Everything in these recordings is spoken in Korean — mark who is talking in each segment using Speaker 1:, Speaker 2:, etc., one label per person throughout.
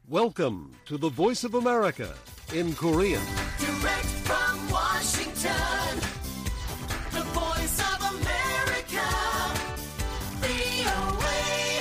Speaker 1: Welcome to the Voice of America in Korean.
Speaker 2: Direct from Washington, the Voice of America, VOA.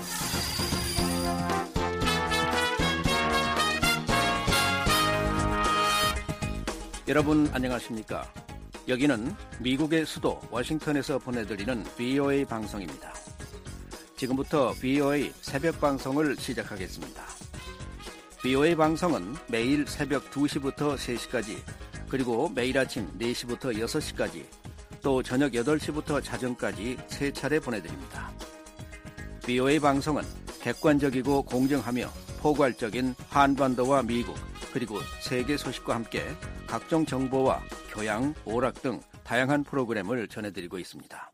Speaker 3: 여러분 안녕하십니까? 여기는 미국의 수도 워싱턴에서 보내드리는 VOA 방송입니다. 지금부터 VOA 새벽 방송을 시작하겠습니다. VOA 방송은 매일 새벽 2시부터 3시까지, 그리고 매일 아침 4시부터 6시까지, 또 저녁 8시부터 자정까지 3차례 보내드립니다. VOA 방송은 객관적이고 공정하며 포괄적인 한반도와 미국, 그리고 세계 소식과 함께 각종 정보와 교양, 오락 등 다양한 프로그램을 전해드리고 있습니다.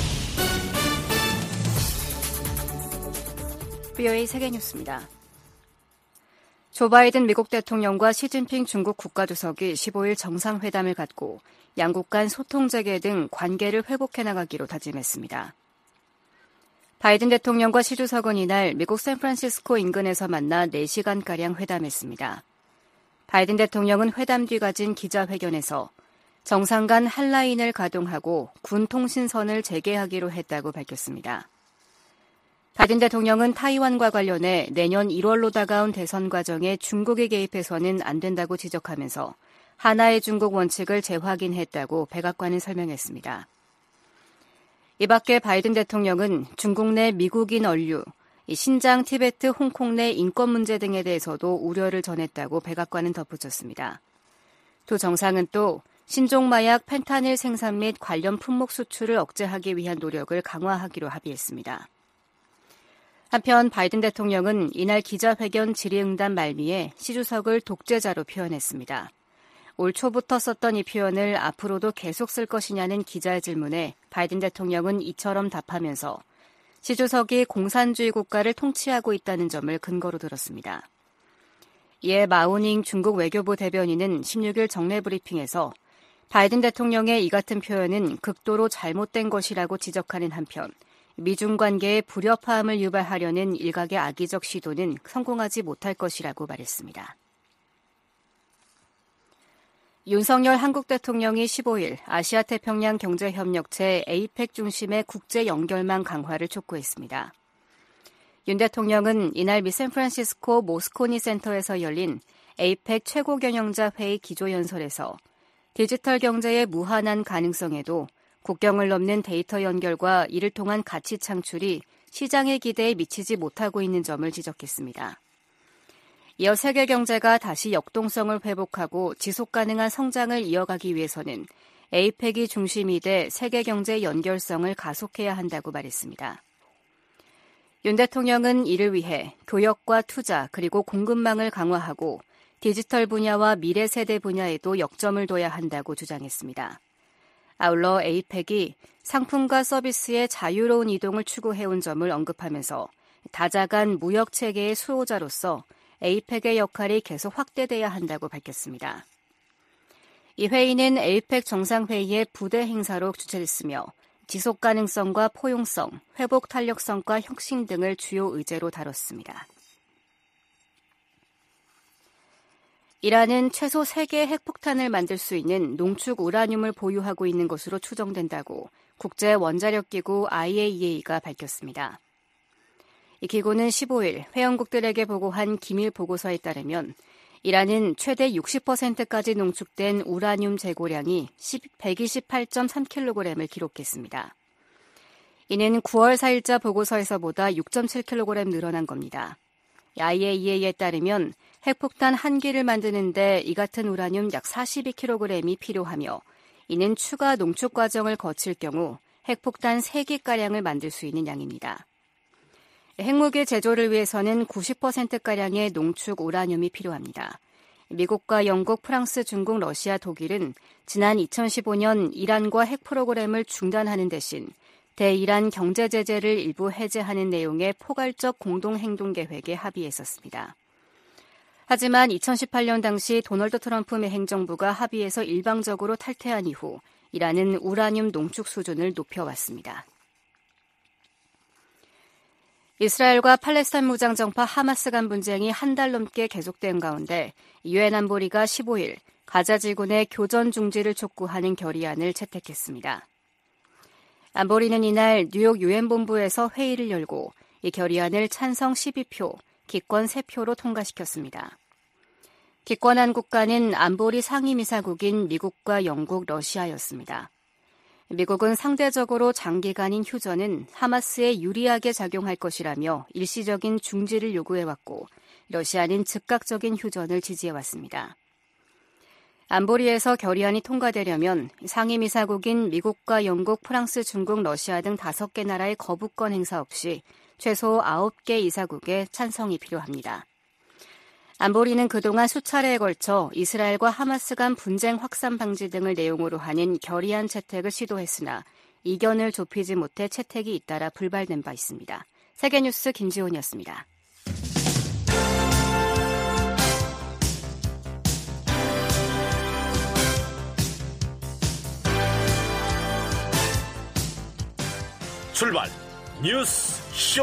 Speaker 4: VOA 세계뉴스입니다. 조 바이든 미국 대통령과 시진핑 중국 국가주석이 15일 정상회담을 갖고 양국 간 소통 재개 등 관계를 회복해 나가기로 다짐했습니다. 바이든 대통령과 시 주석은 이날 미국 샌프란시스코 인근에서 만나 4시간가량 회담했습니다. 바이든 대통령은 회담 뒤 가진 기자회견에서 정상 간 한라인을 가동하고 군 통신선을 재개하기로 했다고 밝혔습니다. 바이든 대통령은 타이완과 관련해 내년 1월로 다가온 대선 과정에 중국이 개입해서는 안 된다고 지적하면서 하나의 중국 원칙을 재확인했다고 백악관은 설명했습니다. 이 밖에 바이든 대통령은 중국 내 미국인 언류, 신장, 티베트, 홍콩 내 인권 문제 등에 대해서도 우려를 전했다고 백악관은 덧붙였습니다. 두 정상은 또 신종마약 펜타닐 생산 및 관련 품목 수출을 억제하기 위한 노력을 강화하기로 합의했습니다. 한편 바이든 대통령은 이날 기자회견 질의응답 말미에 시 주석을 독재자로 표현했습니다. 올 초부터 썼던 이 표현을 앞으로도 계속 쓸 것이냐는 기자의 질문에 바이든 대통령은 이처럼 답하면서 시 주석이 공산주의 국가를 통치하고 있다는 점을 근거로 들었습니다. 이에 마우닝 중국 외교부 대변인은 16일 정례 브리핑에서 바이든 대통령의 이 같은 표현은 극도로 잘못된 것이라고 지적하는 한편 미중 관계의 불협화음을 유발하려는 일각의 악의적 시도는 성공하지 못할 것이라고 말했습니다. 윤석열 한국 대통령이 15일 아시아태평양 경제협력체 에이펙 중심의 국제 연결망 강화를 촉구했습니다. 윤 대통령은 이날 미 샌프란시스코 모스코니 센터에서 열린 에이펙 최고경영자 회의 기조연설에서 디지털 경제의 무한한 가능성에도 국경을 넘는 데이터 연결과 이를 통한 가치 창출이 시장의 기대에 미치지 못하고 있는 점을 지적했습니다. 이어 세계 경제가 다시 역동성을 회복하고 지속 가능한 성장을 이어가기 위해서는 에이펙이 중심이 돼 세계 경제의 연결성을 가속해야 한다고 말했습니다. 윤 대통령은 이를 위해 교역과 투자 그리고 공급망을 강화하고 디지털 분야와 미래 세대 분야에도 역점을 둬야 한다고 주장했습니다. 아울러 에이펙이 상품과 서비스의 자유로운 이동을 추구해온 점을 언급하면서 다자간 무역체계의 수호자로서 에이펙의 역할이 계속 확대돼야 한다고 밝혔습니다. 이 회의는 에이펙 정상회의의 부대 행사로 주최됐으며 지속 가능성과 포용성, 회복 탄력성과 혁신 등을 주요 의제로 다뤘습니다. 이란은 최소 3개의 핵폭탄을 만들 수 있는 농축 우라늄을 보유하고 있는 것으로 추정된다고 국제원자력기구 IAEA가 밝혔습니다. 이 기구는 15일 회원국들에게 보고한 기밀 보고서에 따르면 이란은 최대 60%까지 농축된 우라늄 재고량이 128.3kg을 기록했습니다. 이는 9월 4일자 보고서에서보다 6.7kg 늘어난 겁니다. IAEA에 따르면 핵폭탄 1기를 만드는데 이 같은 우라늄 약 42kg이 필요하며 이는 추가 농축 과정을 거칠 경우 핵폭탄 3기가량을 만들 수 있는 양입니다. 핵무기 제조를 위해서는 90%가량의 농축 우라늄이 필요합니다. 미국과 영국, 프랑스, 중국, 러시아, 독일은 지난 2015년 이란과 핵 프로그램을 중단하는 대신 대이란 경제 제재를 일부 해제하는 내용의 포괄적 공동행동 계획에 합의했었습니다. 하지만 2018년 당시 도널드 트럼프 미 행정부가 합의에서 일방적으로 탈퇴한 이후 이란은 우라늄 농축 수준을 높여왔습니다. 이스라엘과 팔레스타인 무장정파 하마스 간 분쟁이 한 달 넘게 계속된 가운데 유엔 안보리가 15일 가자 지구내 교전 중지를 촉구하는 결의안을 채택했습니다. 안보리는 이날 뉴욕 유엔 본부에서 회의를 열고 이 결의안을 찬성 12표, 기권 3표로 통과시켰습니다. 기권한 국가는 안보리 상임이사국인 미국과 영국, 러시아였습니다. 미국은 상대적으로 장기간인 휴전은 하마스에 유리하게 작용할 것이라며 일시적인 중지를 요구해왔고 러시아는 즉각적인 휴전을 지지해왔습니다. 안보리에서 결의안이 통과되려면 상임이사국인 미국과 영국, 프랑스, 중국, 러시아 등 5개 나라의 거부권 행사 없이 최소 9개 이사국의 찬성이 필요합니다. 안보리는 그동안 수차례에 걸쳐 이스라엘과 하마스 간 분쟁 확산 방지 등을 내용으로 하는 결의안 채택을 시도했으나 이견을 좁히지 못해 채택이 잇따라 불발된 바 있습니다. 세계뉴스 김지훈이었습니다.
Speaker 5: 출발 뉴스 쇼.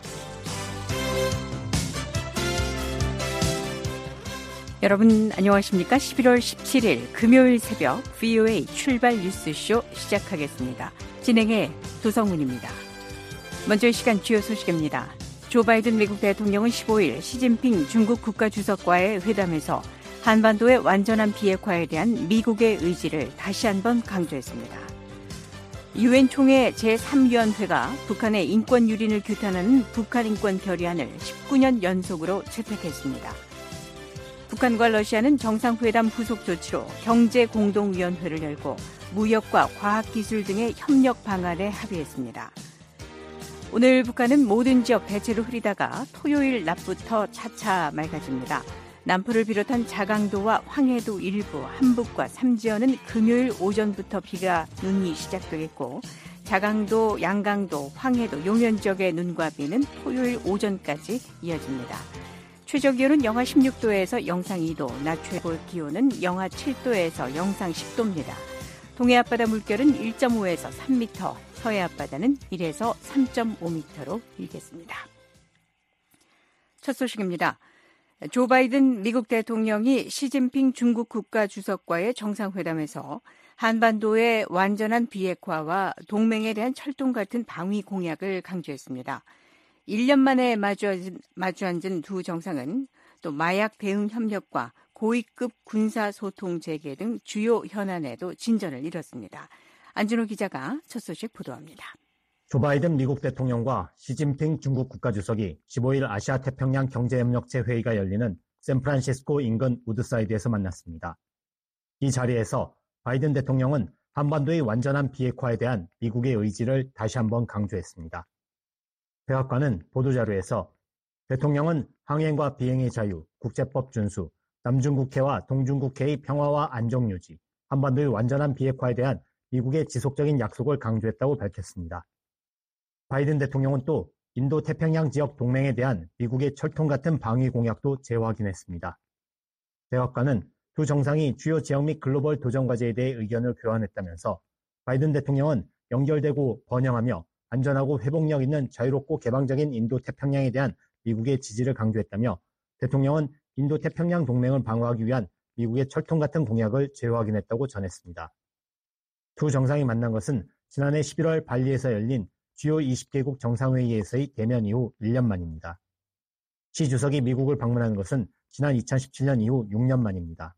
Speaker 6: 여러분 안녕하십니까? 11월 17일 금요일 새벽 VOA 출발 뉴스쇼 시작하겠습니다. 진행의 도성훈입니다. 먼저 이 시간 주요 소식입니다. 조 바이든 미국 대통령은 15일 시진핑 중국 국가주석과의 회담에서 한반도의 완전한 비핵화에 대한 미국의 의지를 다시 한번 강조했습니다. 유엔 총회 제3위원회가 북한의 인권 유린을 규탄하는 북한 인권 결의안을 19년 연속으로 채택했습니다. 북한과 러시아는 정상회담 후속 조치로 경제공동위원회를 열고 무역과 과학기술 등의 협력 방안에 합의했습니다. 오늘 북한은 모든 지역 대체로 흐리다가 토요일 낮부터 차차 맑아집니다. 남포를 비롯한 자강도와 황해도 일부, 한북과 삼지연은 금요일 오전부터 눈이 시작되겠고 자강도, 양강도, 황해도, 용현 지역의 눈과 비는 토요일 오전까지 이어집니다. 최저기온은 영하 16도에서 영상 2도, 낮 최고 기온은 영하 7도에서 영상 10도입니다. 동해 앞바다 물결은 1.5에서 3m, 서해 앞바다는 1에서 3.5m로 일겠습니다. 첫 소식입니다. 조 바이든 미국 대통령이 시진핑 중국 국가주석과의 정상회담에서 한반도의 완전한 비핵화와 동맹에 대한 철동 같은 방위 공약을 강조했습니다. 1년 만에 마주 앉은 두 정상은 또 마약 대응 협력과 고위급 군사소통 재개 등 주요 현안에도 진전을 이뤘습니다. 안진호 기자가 첫 소식 보도합니다.
Speaker 7: 조 바이든 미국 대통령과 시진핑 중국 국가주석이 15일 아시아 태평양 경제협력체 회의가 열리는 샌프란시스코 인근 우드사이드에서 만났습니다. 이 자리에서 바이든 대통령은 한반도의 완전한 비핵화에 대한 미국의 의지를 다시 한번 강조했습니다. 백악관은 보도자료에서 대통령은 항행과 비행의 자유, 국제법 준수, 남중국해와 동중국해의 평화와 안정 유지, 한반도의 완전한 비핵화에 대한 미국의 지속적인 약속을 강조했다고 밝혔습니다. 바이든 대통령은 또 인도 태평양 지역 동맹에 대한 미국의 철통 같은 방위 공약도 재확인했습니다. 백악관은 두 정상이 주요 지역 및 글로벌 도전 과제에 대해 의견을 교환했다면서 바이든 대통령은 연결되고 번영하며 안전하고 회복력 있는 자유롭고 개방적인 인도 태평양에 대한 미국의 지지를 강조했다며 대통령은 인도 태평양 동맹을 방어하기 위한 미국의 철통 같은 공약을 재확인했다고 전했습니다. 두 정상이 만난 것은 지난해 11월 발리에서 열린 주요 20개국 정상회의에서의 대면 이후 1년 만입니다. 시 주석이 미국을 방문한 것은 지난 2017년 이후 6년 만입니다.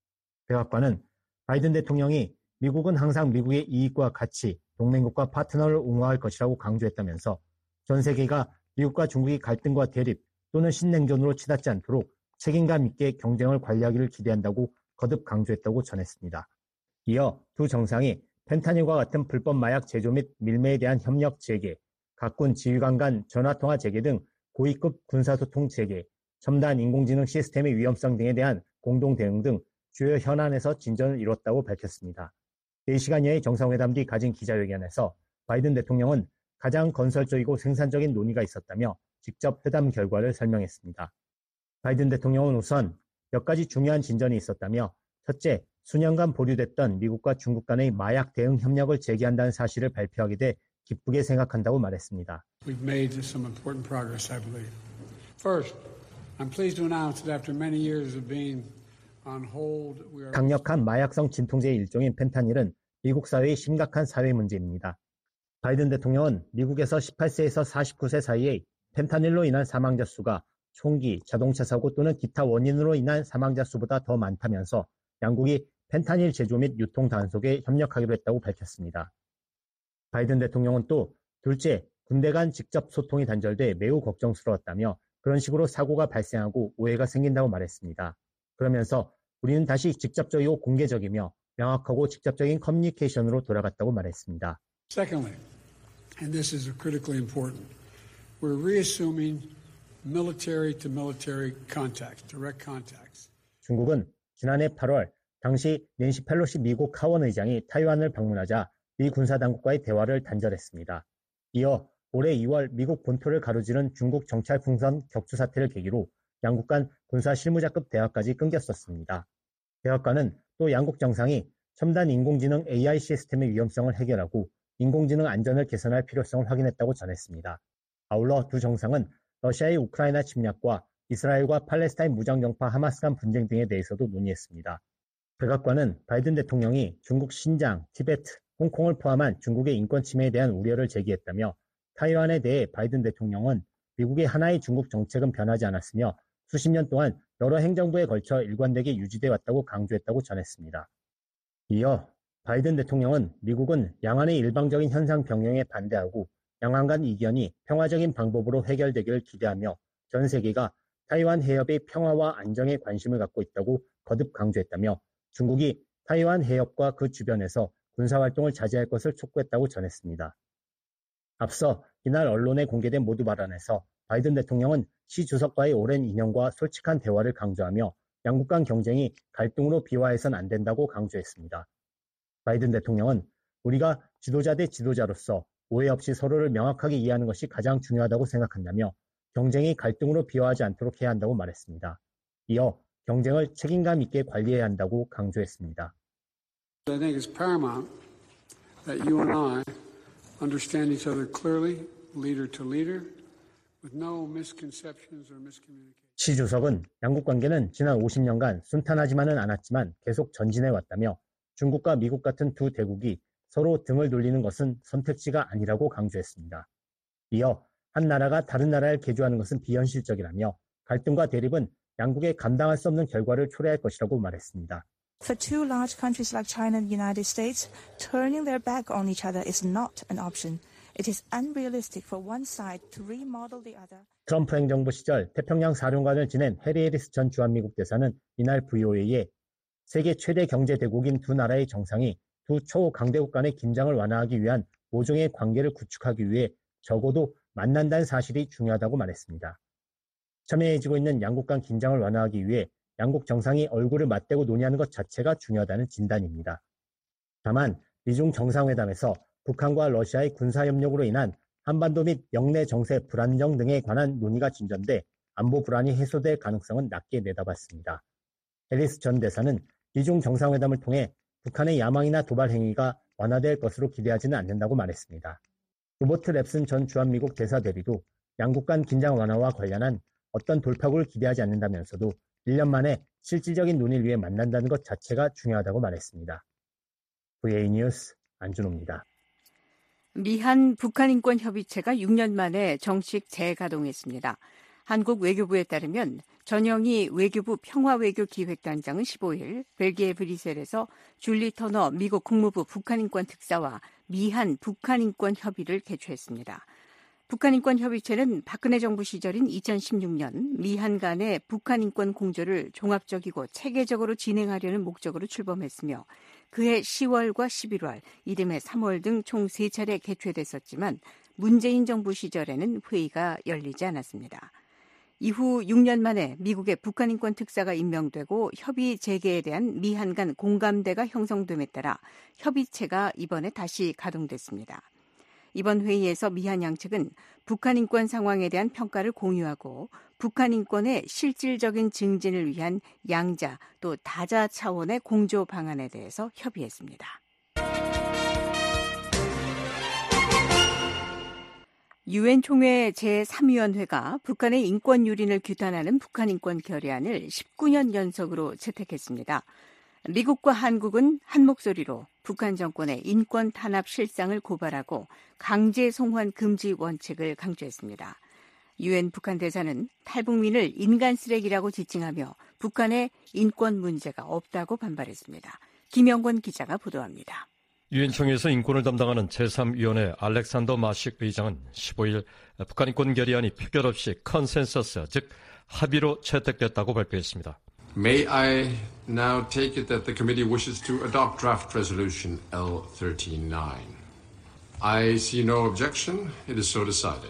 Speaker 7: 백악관은 바이든 대통령이 미국은 항상 미국의 이익과 가치, 동맹국과 파트너를 옹호할 것이라고 강조했다면서 전 세계가 미국과 중국이 갈등과 대립 또는 신냉전으로 치닫지 않도록 책임감 있게 경쟁을 관리하기를 기대한다고 거듭 강조했다고 전했습니다. 이어 두 정상이 펜타닐과 같은 불법 마약 제조 및 밀매에 대한 협력 재개, 각군 지휘관 간 전화통화 재개 등 고위급 군사소통 재개, 첨단 인공지능 시스템의 위험성 등에 대한 공동 대응 등 주요 현안에서 진전을 이뤘다고 밝혔습니다. 4시간 여의 정상회담 뒤 가진 기자회견에서 바이든 대통령은 가장 건설적이고 생산적인 논의가 있었다며 직접 회담 결과를 설명했습니다. 바이든 대통령은 우선 몇 가지 중요한 진전이 있었다며 첫째, 수년간 보류됐던 미국과 중국 간의 마약 대응 협력을 재개한다는 사실을 발표하게 돼 기쁘게 생각한다고 말했습니다.
Speaker 8: We've made some important progress, I believe. First, I'm pleased to announce that after many years of being on hold, we are
Speaker 7: 강력한 마약성 진통제의 일종인 펜타닐은 미국 사회의 심각한 사회 문제입니다. 바이든 대통령은 미국에서 18세에서 49세 사이에 펜타닐로 인한 사망자 수가 총기, 자동차 사고 또는 기타 원인으로 인한 사망자 수보다 더 많다면서 양국이 펜타닐 제조 및 유통 단속에 협력하기로 했다고 밝혔습니다. 바이든 대통령은 또 둘째, 군대 간 직접 소통이 단절돼 매우 걱정스러웠다며 그런 식으로 사고가 발생하고 오해가 생긴다고 말했습니다. 그러면서 우리는 다시 직접적이고 공개적이며 명확하고 직접적인 커뮤니케이션으로 돌아갔다고 말했습니다.
Speaker 8: Secondly, and this is critically important, we're reassuming military-to-military contacts, direct contacts.
Speaker 7: 중국은 지난해 8월 당시 낸시 펠로시 미국 하원 의장이 타이완을 방문하자 미 군사당국과의 대화를 단절했습니다. 이어 올해 2월 미국 본토를 가로지른 중국 정찰 풍선 격추 사태를 계기로 양국 간 군사 실무자급 대화까지 끊겼었습니다. 대화과는 또 양국 정상이 첨단 인공지능 AI 시스템의 위험성을 해결하고 인공지능 안전을 개선할 필요성을 확인했다고 전했습니다. 아울러 두 정상은 러시아의 우크라이나 침략과 이스라엘과 팔레스타인 무장정파 하마스 간 분쟁 등에 대해서도 논의했습니다. 백악관은 바이든 대통령이 중국 신장, 티베트, 홍콩을 포함한 중국의 인권 침해에 대한 우려를 제기했다며 타이완에 대해 바이든 대통령은 미국의 하나의 중국 정책은 변하지 않았으며 수십 년 동안 여러 행정부에 걸쳐 일관되게 유지돼 왔다고 강조했다고 전했습니다. 이어 바이든 대통령은 미국은 양안의 일방적인 현상 변경에 반대하고 양안 간 이견이 평화적인 방법으로 해결되기를 기대하며 전 세계가 타이완 해협의 평화와 안정에 관심을 갖고 있다고 거듭 강조했다며 중국이 타이완 해협과 그 주변에서 군사활동을 자제할 것을 촉구했다고 전했습니다. 앞서 이날 언론에 공개된 모두 발언에서 바이든 대통령은 시 주석과의 오랜 인연과 솔직한 대화를 강조하며 양국 간 경쟁이 갈등으로 비화해서는 안 된다고 강조했습니다. 바이든 대통령은 우리가 지도자 대 지도자로서 오해 없이 서로를 명확하게 이해하는 것이 가장 중요하다고 생각한다며 경쟁이 갈등으로 비화하지 않도록 해야 한다고 말했습니다. 이어 경쟁을 책임감 있게 관리해야 한다고 강조했습니다.
Speaker 8: I think it's paramount that you and I understand each other clearly, leader to leader, with no misconceptions or miscommunication.
Speaker 7: 시 주석은 양국 관계는 지난 50년간 순탄하지만은 않았지만 계속 전진해 왔다며 중국과 미국 같은 두 대국이 서로 등을 돌리는 것은 선택지가 아니라고 강조했습니다. 이어 한 나라가 다른 나라를 개조하는 것은 비현실적이라며 갈등과 대립은 양국에 감당할 수 없는 결과를 초래할 것이라고 말했습니다.
Speaker 9: For two large countries like China and the United States, turning their back on each other is not an option. It is unrealistic for one side to remodel the other.
Speaker 7: 트럼프 행정부 시절 태평양 사령관을 지낸 해리 해리스 전 주한미국 대사는 이날 VOA에 세계 최대 경제 대국인 두 나라의 정상이 두 초강대국 간의 긴장을 완화하기 위한 모종의 관계를 구축하기 위해 적어도 만난다는 사실이 중요하다고 말했습니다. 첨예해지고 있는 양국 간 긴장을 완화하기 위해 양국 정상이 얼굴을 맞대고 논의하는 것 자체가 중요하다는 진단입니다. 다만 미중 정상회담에서 북한과 러시아의 군사협력으로 인한 한반도 및 영내 정세 불안정 등에 관한 논의가 진전돼 안보 불안이 해소될 가능성은 낮게 내다봤습니다. 해리스 전 대사는 미중 정상회담을 통해 북한의 야망이나 도발 행위가 완화될 것으로 기대하지는 않는다고 말했습니다. 로버트 랩슨 전 주한미국 대사 대리도 양국 간 긴장 완화와 관련한 어떤 돌파구를 기대하지 않는다면서도 1년 만에 실질적인 논의를 위해 만난다는 것 자체가 중요하다고 말했습니다. VA 뉴스 안준호입니다.
Speaker 6: 미한 북한인권협의체가 6년 만에 정식 재가동했습니다. 한국 외교부에 따르면 전영희 외교부 평화외교기획단장은 15일 벨기에 브뤼셀에서 줄리 터너 미국 국무부 북한인권 특사와 미한 북한인권 협의를 개최했습니다. 북한인권협의체는 박근혜 정부 시절인 2016년 미한 간의 북한인권 공조를 종합적이고 체계적으로 진행하려는 목적으로 출범했으며 그해 10월과 11월, 이듬해 3월 등 총 3차례 개최됐었지만 문재인 정부 시절에는 회의가 열리지 않았습니다. 이후 6년 만에 미국의 북한인권 특사가 임명되고 협의 재개에 대한 미한 간 공감대가 형성됨에 따라 협의체가 이번에 다시 가동됐습니다. 이번 회의에서 미한 양측은 북한 인권 상황에 대한 평가를 공유하고 북한 인권의 실질적인 증진을 위한 양자 또 다자 차원의 공조 방안에 대해서 협의했습니다. 유엔 총회 제3위원회가 북한의 인권 유린을 규탄하는 북한 인권 결의안을 19년 연속으로 채택했습니다. 미국과 한국은 한 목소리로 북한 정권의 인권 탄압 실상을 고발하고 강제 송환 금지 원칙을 강조했습니다. 유엔 북한 대사는 탈북민을 인간 쓰레기라고 지칭하며 북한의 인권 문제가 없다고 반발했습니다. 김영권 기자가 보도합니다.
Speaker 10: 유엔 총회에서 인권을 담당하는 제3위원회 알렉산더 마식 의장은 15일 북한 인권 결의안이 표결 없이 컨센서스, 즉 합의로 채택됐다고 발표했습니다.
Speaker 11: May I now take it that the committee wishes to adopt draft resolution L139? I see no objection. It is so decided.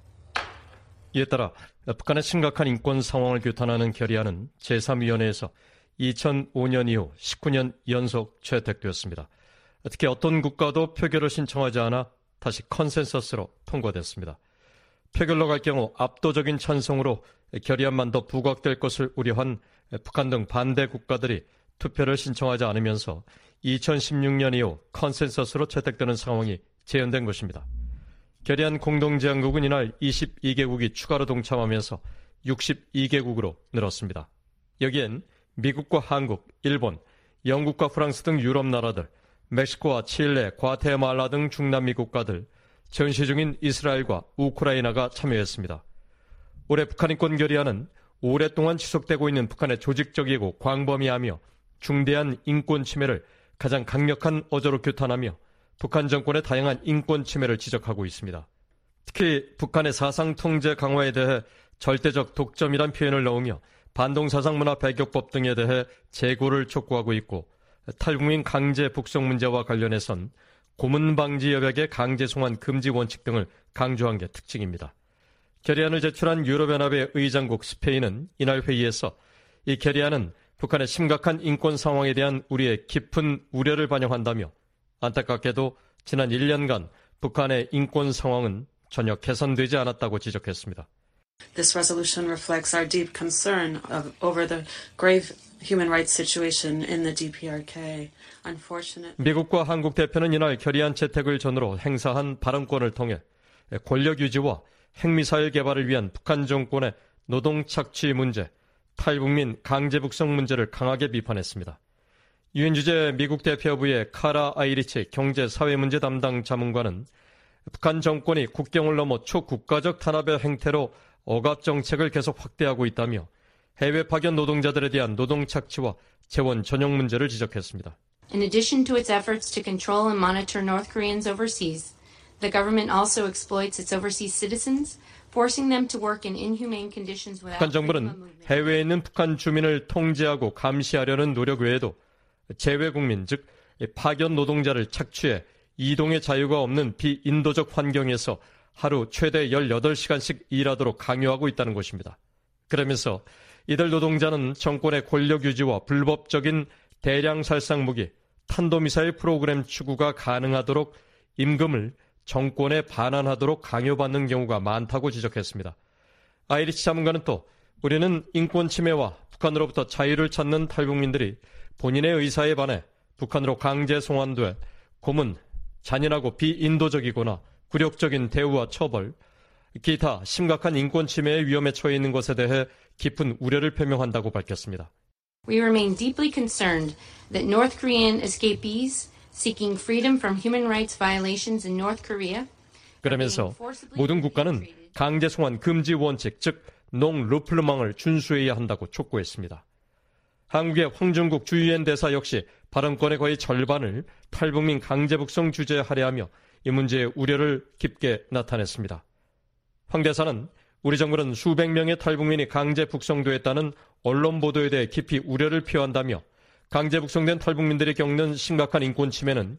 Speaker 10: 이에 따라 북한의 심각한 인권 상황을 규탄하는 결의안은 제3위원회에서 2005년 이후 19년 연속 채택되었습니다. 특히 어떤 국가도 표결을 신청하지 않아 다시 컨센서스로 통과됐습니다. 표결로 갈 경우 압도적인 찬성으로 결의안만 더 부각될 것을 우려한 북한 등 반대 국가들이 투표를 신청하지 않으면서 2016년 이후 컨센서스로 채택되는 상황이 재현된 것입니다. 결의안 공동제안국은 이날 22개국이 추가로 동참하면서 62개국으로 늘었습니다. 여기엔 미국과 한국, 일본, 영국과 프랑스 등 유럽 나라들, 멕시코와 칠레, 과테말라 등 중남미 국가들, 전시 중인 이스라엘과 우크라이나가 참여했습니다. 올해 북한 인권 결의안은 오랫동안 지속되고 있는 북한의 조직적이고 광범위하며 중대한 인권 침해를 가장 강력한 어조로 규탄하며 북한 정권의 다양한 인권 침해를 지적하고 있습니다. 특히 북한의 사상 통제 강화에 대해 절대적 독점이란 표현을 넣으며 반동사상문화 배격법 등에 대해 재고를 촉구하고 있고 탈북민 강제 북송 문제와 관련해선 고문 방지 여백의 강제 송환 금지 원칙 등을 강조한 게 특징입니다. 결의안을 제출한 유럽연합의 의장국 스페인은 이날 회의에서 이 결의안은 북한의 심각한 인권 상황에 대한 우리의 깊은 우려를 반영한다며 안타깝게도 지난 1년간 북한의 인권 상황은 전혀 개선되지 않았다고 지적했습니다.
Speaker 12: This resolution reflects our deep concern over the grave human rights situation in the DPRK.
Speaker 10: 미국과 한국 대표는 이날 결의안 채택을 전후로 행사한 발언권을 통해 권력 유지와 핵미사일 개발을 위한 북한 정권의 노동 착취 문제, 탈북민 강제 북송 문제를 강하게 비판했습니다. 유엔 주재 미국 대표부의 카라 아이리치 경제사회문제 담당 자문관은 북한 정권이 국경을 넘어 초국가적 탄압의 행태로 억압 정책을 계속 확대하고 있다며 해외 파견 노동자들에 대한 노동 착취와 재원 전용 문제를 지적했습니다.
Speaker 13: In addition to its efforts to control and monitor North Koreans overseas, the government also exploits its overseas citizens, forcing them to work in inhumane conditions without
Speaker 10: 북한 정부는 해외에 있는 북한 주민을 통제하고 감시하려는 노력 외에도 재외국민, 즉 파견 노동자를 착취해 이동의 자유가 없는 비인도적 환경에서 하루 최대 18시간씩 일하도록 강요하고 있다는 것입니다. 그러면서 이들 노동자는 정권의 권력 유지와 불법적인 대량 살상 무기, 탄도미사일 프로그램 추구가 가능하도록 임금을 정권에 반환하도록 강요받는 경우가 많다고 지적했습니다. 아이리치 자문관은 또 우리는 인권 침해와 북한으로부터 자유를 찾는 탈북민들이 본인의 의사에 반해 북한으로 강제 송환돼 고문, 잔인하고 비인도적이거나 굴욕적인 대우와 처벌, 기타 심각한 인권 침해의 위험에 처해 있는 것에 대해 깊은 우려를 표명한다고 밝혔습니다.
Speaker 13: We remain deeply concerned that North Korean escapees seeking freedom from human rights violations in North Korea.
Speaker 10: 그러면서 모든 국가는 강제 송환 금지 원칙, 즉 농르플르망을 준수해야 한다고 촉구했습니다. 한국의 황정국 주유엔 대사 역시 발언권의 거의 절반을 탈북민 강제 북송 주제에 할애하며 이 문제의 우려를 깊게 나타냈습니다. 황 대사는 우리 정부는 수백 명의 탈북민이 강제 북송됐다는 언론 보도에 대해 깊이 우려를 표한다며 강제 북송된 탈북민들이 겪는 심각한 인권 침해는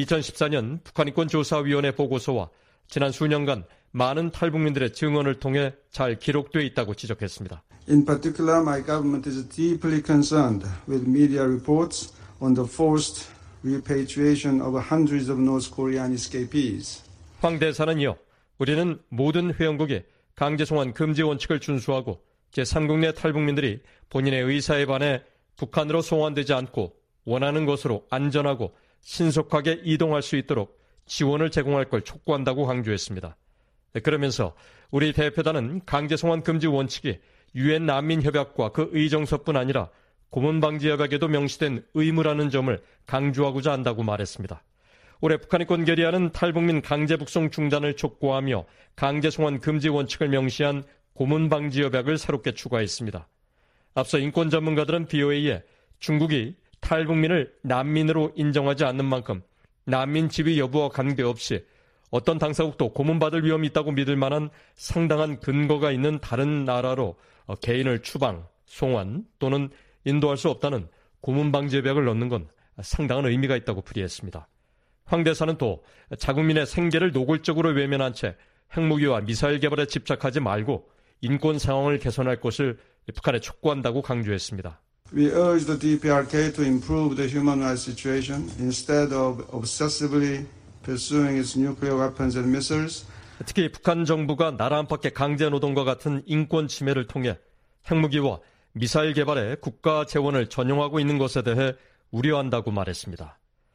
Speaker 10: 2014년 북한인권조사위원회 보고서와 지난 수년간 많은 탈북민들의 증언을 통해 잘 기록돼 있다고 지적했습니다.
Speaker 14: In particular, my government is deeply concerned with media reports on the forced repatriation of hundreds of North Korean escapees.
Speaker 10: 황 대사는 이어 우리는 모든 회원국이 강제 송환 금지 원칙을 준수하고 제3국 내 탈북민들이 본인의 의사에 반해 북한으로 송환되지 않고 원하는 곳으로 안전하고 신속하게 이동할 수 있도록 지원을 제공할 걸 촉구한다고 강조했습니다. 그러면서 우리 대표단은 강제송환 금지 원칙이 유엔 난민협약과 그 의정서뿐 아니라 고문방지협약에도 명시된 의무라는 점을 강조하고자 한다고 말했습니다. 올해 북한인권 결의안은 탈북민 강제북송 중단을 촉구하며 강제송환 금지 원칙을 명시한 고문방지협약을 새롭게 추가했습니다. 앞서 인권 전문가들은 BOA에 중국이 탈북민을 난민으로 인정하지 않는 만큼 난민 지위 여부와 관계없이 어떤 당사국도 고문받을 위험이 있다고 믿을 만한 상당한 근거가 있는 다른 나라로 개인을 추방, 송환 또는 인도할 수 없다는 고문방지협약을 넣는 건 상당한 의미가 있다고 풀이했습니다. 황 대사는 또 자국민의 생계를 노골적으로 외면한 채 핵무기와 미사일 개발에 집착하지 말고 인권 상황을 개선할 것을 북한에 촉구한다고 강조했습니다.
Speaker 14: We urge the DPRK to improve the human rights situation instead of obsessively pursuing its nuclear weapons and missiles.
Speaker 10: 특히 북한 정부가 나라 안팎의 강제노동과 같은 인권 침해를 통해 핵무기와 미사일 개발에 국가 재원을 전용하고 있는 것에 대해 우려한다고 말했습니다.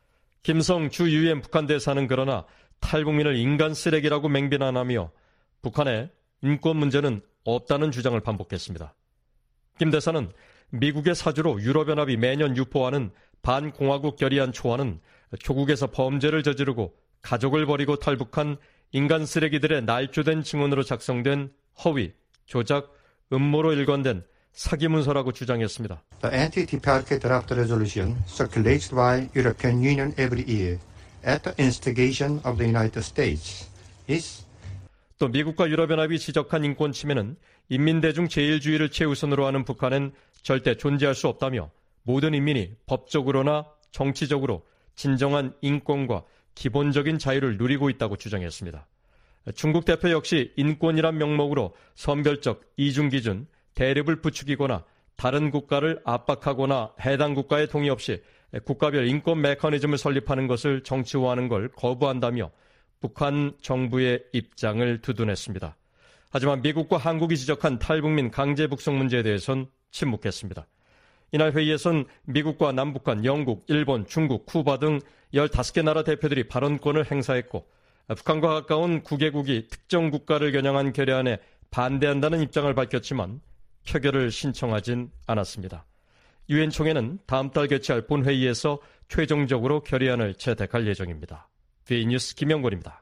Speaker 10: 김성 주 유엔 북한 대사는 그러나 탈북민을 인간 쓰레기라고 맹비난하며 북한의 인권 문제는 없다는 주장을 반복했습니다. 김 대사는 미국의 사주로 유럽연합이 매년 유포하는 반공화국 결의안 초안은 조국에서 범죄를 저지르고 가족을 버리고 탈북한 인간 쓰레기들의 날조된 증언으로 작성된 허위, 조작, 음모로 일관된 사기 문서라고 주장했습니다.
Speaker 15: The anti-DPRK draft resolution circulates by European Union every year at the instigation of the United States is
Speaker 10: 또 미국과 유럽연합이 지적한 인권 침해는 인민대중 제일주의를 최우선으로 하는 북한엔 절대 존재할 수 없다며 모든 인민이 법적으로나 정치적으로 진정한 인권과 기본적인 자유를 누리고 있다고 주장했습니다. 중국 대표 역시 인권이란 명목으로 선별적 이중기준, 대립을 부추기거나 다른 국가를 압박하거나 해당 국가의 동의 없이 국가별 인권 메커니즘을 설립하는 것을 정치화하는 걸 거부한다며 북한 정부의 입장을 두둔했습니다. 하지만 미국과 한국이 지적한 탈북민 강제 북송 문제에 대해선 침묵했습니다. 이날 회의에선 미국과 남북한, 영국, 일본, 중국, 쿠바 등 15개 나라 대표들이 발언권을 행사했고 북한과 가까운 9개국이 특정 국가를 겨냥한 결의안에 반대한다는 입장을 밝혔지만 표결을 신청하진 않았습니다. 유엔 총회는 다음 달 개최할 본회의에서 최종적으로 결의안을 채택할 예정입니다. V뉴스 김영권입니다.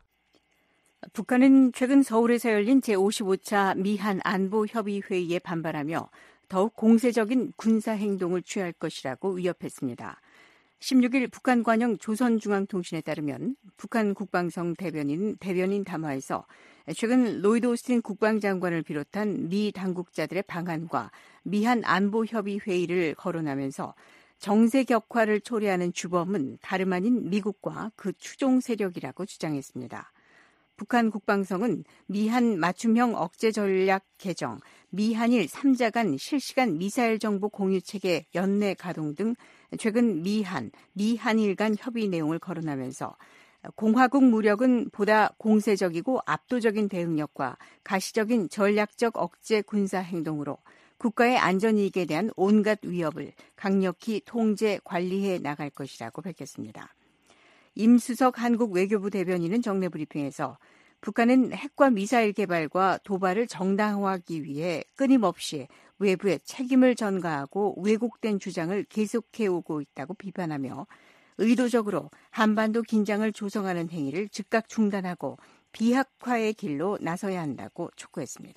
Speaker 6: 북한은 최근 서울에서 열린 제55차 미한 안보협의회의에 반발하며 더욱 공세적인 군사행동을 취할 것이라고 위협했습니다. 16일 북한 관영 조선중앙통신에 따르면 북한 국방성 대변인 담화에서 최근 로이드 오스틴 국방장관을 비롯한 미 당국자들의 방한과 미한 안보협의회의를 거론하면서 정세 격화를 초래하는 주범은 다름 아닌 미국과 그 추종 세력이라고 주장했습니다. 북한 국방성은 미한 맞춤형 억제 전략 개정, 미한일 3자 간 실시간 미사일 정보 공유 체계 연내 가동 등 최근 미한일 간 협의 내용을 거론하면서 공화국 무력은 보다 공세적이고 압도적인 대응력과 가시적인 전략적 억제 군사 행동으로 국가의 안전이익에 대한 온갖 위협을 강력히 통제, 관리해 나갈 것이라고 밝혔습니다. 임수석 한국 외교부 대변인은 정례 브리핑에서 북한은 핵과 미사일 개발과 도발을 정당화하기 위해 끊임없이 외부에 책임을 전가하고 왜곡된 주장을 계속해오고 있다고 비판하며 의도적으로 한반도 긴장을 조성하는 행위를 즉각 중단하고 비핵화의 길로 나서야 한다고 촉구했습니다.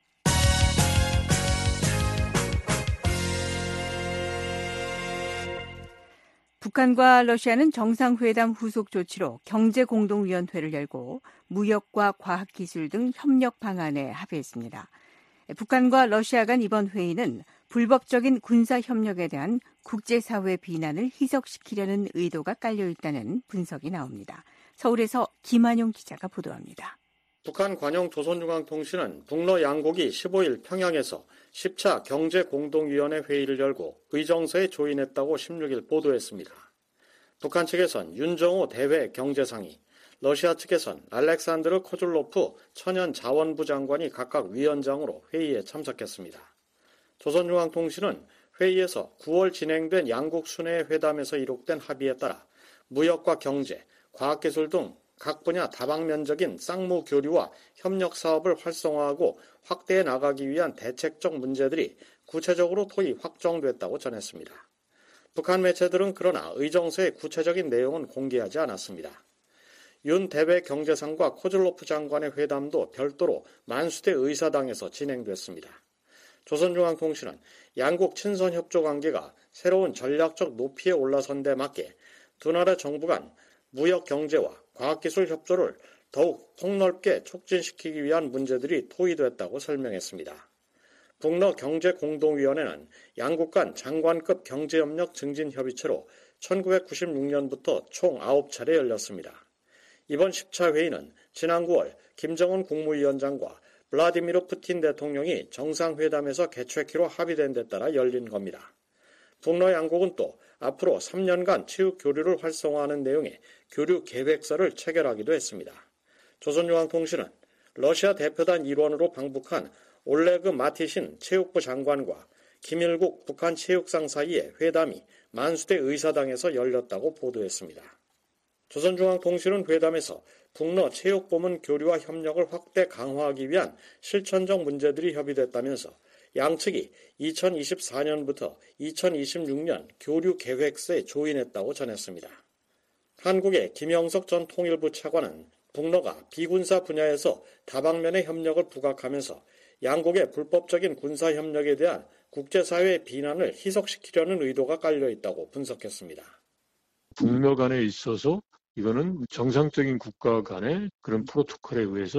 Speaker 6: 북한과 러시아는 정상회담 후속 조치로 경제공동위원회를 열고 무역과 과학기술 등 협력 방안에 합의했습니다. 북한과 러시아 간 이번 회의는 불법적인 군사협력에 대한 국제사회 비난을 희석시키려는 의도가 깔려있다는 분석이 나옵니다. 서울에서 김한용 기자가 보도합니다.
Speaker 16: 북한 관영 조선중앙통신은 북러 양국이 15일 평양에서 10차 경제공동위원회 회의를 열고 의정서에 조인했다고 16일 보도했습니다. 북한 측에선 윤정호 대외 경제상의, 러시아 측에선 알렉산드르 코줄로프 천연자원부 장관이 각각 위원장으로 회의에 참석했습니다. 조선중앙통신은 회의에서 9월 진행된 양국 순회 회담에서 이룩된 합의에 따라 무역과 경제, 과학기술 등 각 분야 다방면적인 쌍무 교류와 협력 사업을 활성화하고 확대해 나가기 위한 대책적 문제들이 구체적으로 토의 확정됐다고 전했습니다. 북한 매체들은 그러나 의정서의 구체적인 내용은 공개하지 않았습니다. 윤 대외 경제상과 코즐로프 장관의 회담도 별도로 만수대 의사당에서 진행됐습니다. 조선중앙통신은 양국 친선 협조 관계가 새로운 전략적 높이에 올라선 데 맞게 두 나라 정부 간 무역 경제와 과학기술 협조를 더욱 폭넓게 촉진시키기 위한 문제들이 토의됐다고 설명했습니다. 북러 경제공동위원회는 양국 간 장관급 경제협력 증진 협의체로 1996년부터 총 9차례 열렸습니다. 이번 10차 회의는 지난 9월 김정은 국무위원장과 블라디미르 푸틴 대통령이 정상회담에서 개최키로 합의된 데 따라 열린 겁니다. 북러 양국은 또 앞으로 3년간 체육 교류를 활성화하는 내용의 교류 계획서를 체결하기도 했습니다. 조선중앙통신은 러시아 대표단 일원으로 방북한 올레그 마티신 체육부 장관과 김일국 북한 체육상 사이의 회담이 만수대 의사당에서 열렸다고 보도했습니다. 조선중앙통신은 회담에서 북러 체육보문 교류와 협력을 확대 강화하기 위한 실천적 문제들이 협의됐다면서 양측이 2024년부터 2026년 교류 계획서에 조인했다고 전했습니다. 한국의 김영석 전 통일부 차관은 북러가 비군사 분야에서 다방면의 협력을 부각하면서 양국의 불법적인 군사협력에 대한 국제사회의 비난을 희석시키려는 의도가 깔려있다고 분석했습니다.
Speaker 17: 북러 간에 있어서 이거는 정상적인 국가 간의 그런 프로토콜에 의해서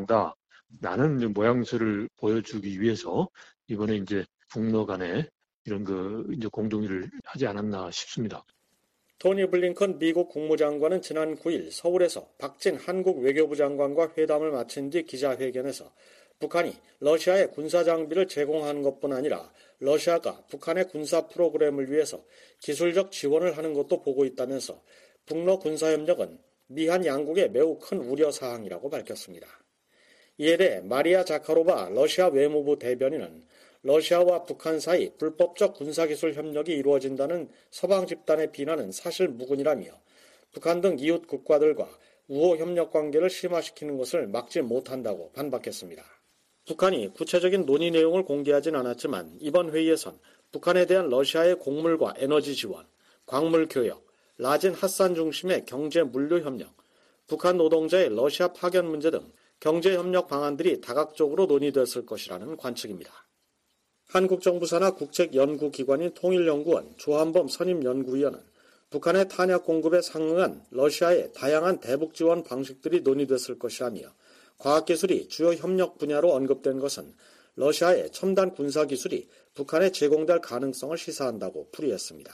Speaker 17: 진행된다라는 모양새를 보여주기 위해서 이번에 이제 북러 간에 이런 이제 공동의를 하지 않았나 싶습니다.
Speaker 16: 토니 블링컨 미국 국무장관은 지난 9일 서울에서 박진 한국 외교부 장관과 회담을 마친 뒤 기자회견에서 북한이 러시아에 군사장비를 제공하는 것뿐 아니라 러시아가 북한의 군사 프로그램을 위해서 기술적 지원을 하는 것도 보고 있다면서 북러 군사협력은 미한 양국의 매우 큰 우려사항이라고 밝혔습니다. 이에 대해 마리아 자카로바 러시아 외무부 대변인은 러시아와 북한 사이 불법적 군사기술 협력이 이루어진다는 서방 집단의 비난은 사실 무근이라며 북한 등 이웃 국가들과 우호 협력 관계를 심화시키는 것을 막지 못한다고 반박했습니다. 북한이 구체적인 논의 내용을 공개하진 않았지만 이번 회의에선 북한에 대한 러시아의 곡물과 에너지 지원, 광물 교역, 라진 핫산 중심의 경제 물류 협력, 북한 노동자의 러시아 파견 문제 등 경제 협력 방안들이 다각적으로 논의됐을 것이라는 관측입니다. 한국 정부 산하 국책연구기관인 통일연구원 조한범 선임연구위원은 북한의 탄약 공급에 상응한 러시아의 다양한 대북 지원 방식들이 논의됐을 것이라며 과학기술이 주요 협력 분야로 언급된 것은 러시아의 첨단 군사기술이 북한에 제공될 가능성을 시사한다고 풀이했습니다.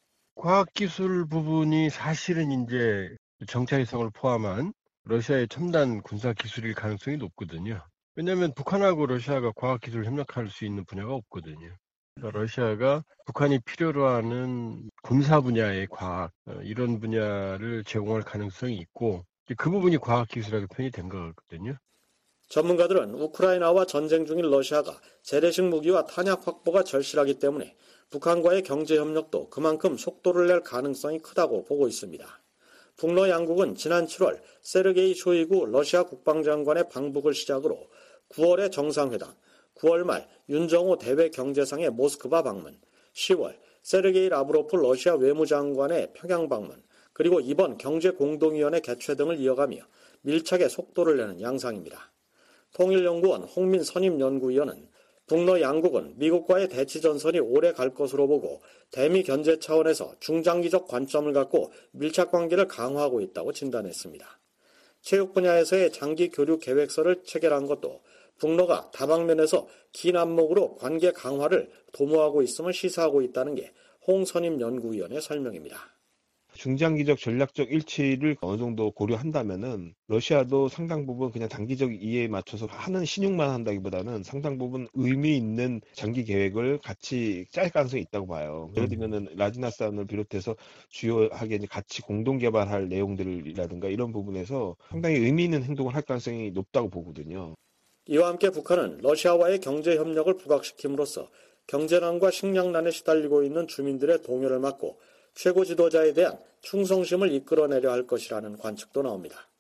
Speaker 18: 과학기술 부분이 사실은 이제 정찰위성을 포함한 러시아의 첨단 군사기술일 가능성이 높거든요. 왜냐하면 북한하고 러시아가 과학기술 협력할 수 있는 분야가 없거든요. 그러니까 러시아가 북한이 필요로 하는 군사 분야의 과학, 이런 분야를 제공할 가능성이 있고 그 부분이 과학기술하게 표현이 된 거거든요.
Speaker 16: 전문가들은 우크라이나와 전쟁 중인 러시아가 재래식 무기와 탄약 확보가 절실하기 때문에 북한과의 경제협력도 그만큼 속도를 낼 가능성이 크다고 보고 있습니다. 북러 양국은 지난 7월 세르게이 쇼이구 러시아 국방장관의 방북을 시작으로 9월에 정상회담, 9월 말 윤정호 대외 경제상의 모스크바 방문, 10월 세르게이 라브로프 러시아 외무장관의 평양 방문, 그리고 이번 경제공동위원회 개최 등을 이어가며 밀착의 속도를 내는 양상입니다. 통일연구원 홍민 선임연구위원은 북러 양국은 미국과의 대치전선이 오래 갈 것으로 보고 대미 견제 차원에서 중장기적 관점을 갖고 밀착 관계를 강화하고 있다고 진단했습니다. 체육 분야에서의 장기 교류 계획서를 체결한 것도 북러가 다방면에서 긴 안목으로 관계 강화를 도모하고 있음을 시사하고 있다는 게 홍 선임연구위원의 설명입니다.
Speaker 19: 중장기적 전략적 일치를 어느 정도 고려한다면은 러시아도 상당 부분 그냥 단기적 이해에 맞춰서 하는 신용만 한다기보다는 상당 부분 의미 있는 장기 계획을 같이 짤 가능성이 있다고 봐요. 예를 들면은 라지나산을 비롯해서 주요하게 같이 공동 개발할 내용들이라든가 이런 부분에서 상당히 의미 있는 행동을 할 가능성이 높다고 보거든요.
Speaker 16: 이와 함께 북한은 러시아와의 경제 협력을 부각시킴으로써 경제난과 식량난에 시달리고 있는 주민들의 동요를 막고 최고 지도자에 대한 충성심을 이끌어내려 할 것이라는 관측도 나옵니다.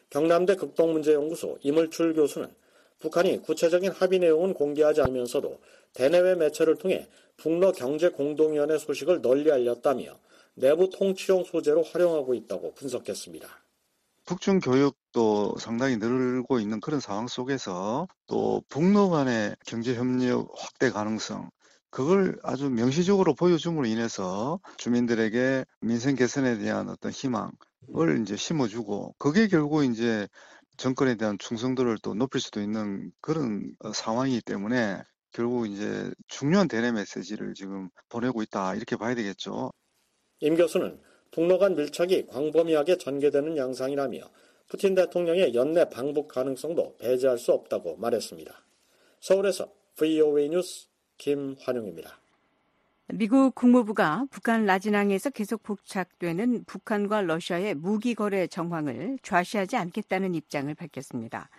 Speaker 16: 경남대 극동문제연구소 이물출 교수는 북한이 구체적인 합의 내용은 공개하지 않으면서도 대내외 매체를 통해 북러 경제공동위원회 소식을 널리 알렸다며 내부 통치용 소재로 활용하고 있다고 분석했습니다.
Speaker 20: 북중 교역도 상당히 늘고 있는 그런 상황 속에서 또 북러 간의 경제협력 확대 가능성, 그걸 아주 명시적으로 보여줌으로 인해서 주민들에게 민생 개선에 대한 어떤 희망을 이제 심어주고, 그게 결국 이제 정권에 대한 충성도를 또 높일 수도 있는 그런 상황이기 때문에 결국 이제 중요한 대내 메시지를 지금 보내고 있다, 이렇게 봐야 되겠죠.
Speaker 16: 임 교수는 북러 간 밀착이 광범위하게 전개되는 양상이라며 푸틴 대통령의 연내 방북 가능성도 배제할 수 없다고 말했습니다. 서울에서 VOA 뉴스 김환용입니다.
Speaker 6: 미국 국무부가 북한 라진항에서 계속 포착되는 북한과 러시아의 무기 거래 정황을 좌시하지 않겠다는 입장을 밝혔습니다.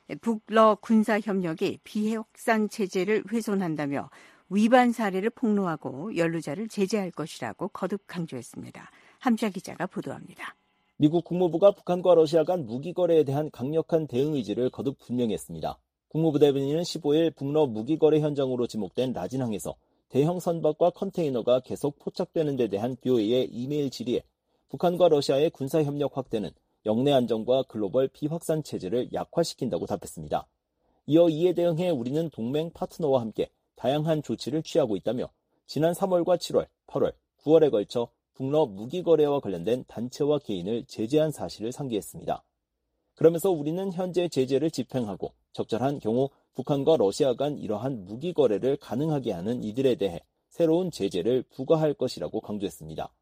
Speaker 6: 북러 군사 협력이 비핵산 체제를 훼손한다며 위반 사례를 폭로하고 연루자를 제재할 것이라고 거듭 강조했습니다. 함자 기자가 보도합니다.
Speaker 21: 미국 국무부가 북한과 러시아 간 무기 거래에 대한 강력한 대응 의지를 거듭 분명했습니다. 국무부 대변인은 15일 북러 무기 거래 현장으로 지목된 라진항에서 대형 선박과 컨테이너가 계속 포착되는 데 대한 BOA의 이메일 질의에 북한과 러시아의 군사협력 확대는 영내 안정과 글로벌 비확산 체제를 약화시킨다고 답했습니다. 이어 이에 대응해 우리는 동맹 파트너와 함께 다양한 조치를 취하고 있다며 지난 3월과 7월, 8월, 9월에 걸쳐 북러 무기 거래와 관련된 단체와 개인을 제재한 사실을 상기했습니다. 그러면서 우리는 현재 제재를 집행하고 적절한 경우 북한과 러시아 간 이러한 무기 거래를 가능하게 하는 이들에 대해 새로운 제재를 부과할 것이라고 강조했습니다.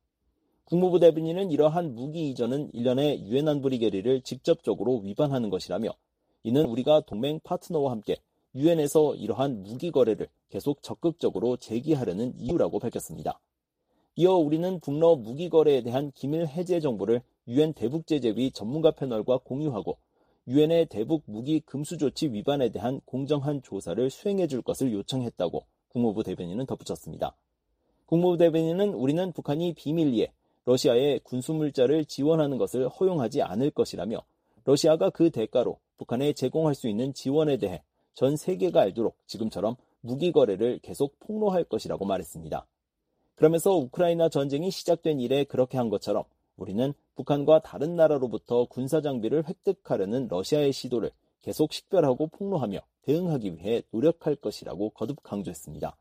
Speaker 21: 국무부 대변인은 이러한 무기 이전은 일련의 유엔 안보리 결의를 직접적으로 위반하는 것이라며 이는 우리가 동맹 파트너와 함께 유엔에서 이러한 무기 거래를 계속 적극적으로 제기하려는 이유라고 밝혔습니다. 이어 우리는 북러 무기 거래에 대한 기밀 해제 정보를 유엔 대북제재위 전문가 패널과 공유하고 유엔의 대북 무기 금수 조치 위반에 대한 공정한 조사를 수행해 줄 것을 요청했다고 국무부 대변인은 덧붙였습니다. 국무부 대변인은 우리는 북한이 비밀리에 러시아의 군수물자를 지원하는 것을 허용하지 않을 것이라며 러시아가 그 대가로 북한에 제공할 수 있는 지원에 대해 전 세계가 알도록 지금처럼 무기 거래를 계속 폭로할 것이라고 말했습니다. 그러면서 우크라이나 전쟁이 시작된 이래 그렇게 한 것처럼 우리는 북한과 다른 나라로부터 군사장비를 획득하려는 러시아의 시도를 계속 식별하고 폭로하며 대응하기 위해 노력할 것이라고 거듭 강조했습니다.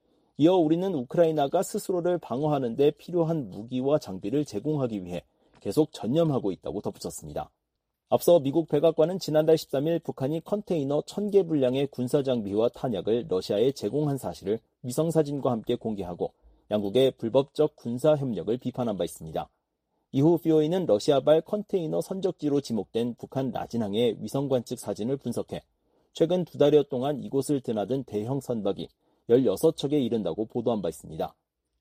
Speaker 21: 이어 우리는 우크라이나가 스스로를 방어하는 데 필요한 무기와 장비를 제공하기 위해 계속 전념하고 있다고 덧붙였습니다. 앞서 미국 백악관은 지난달 13일 북한이 컨테이너 1000개 분량의 군사장비와 탄약을 러시아에 제공한 사실을 위성사진과 함께 공개하고 양국의 불법적 군사협력을 비판한 바 있습니다. 이후 BOA는 러시아발 컨테이너 선적지로 지목된 북한 라진항의 위성관측 사진을 분석해 최근 2달여 동안 이곳을 드나든 대형 선박이 16척에 이른다고 보도한 바 있습니다.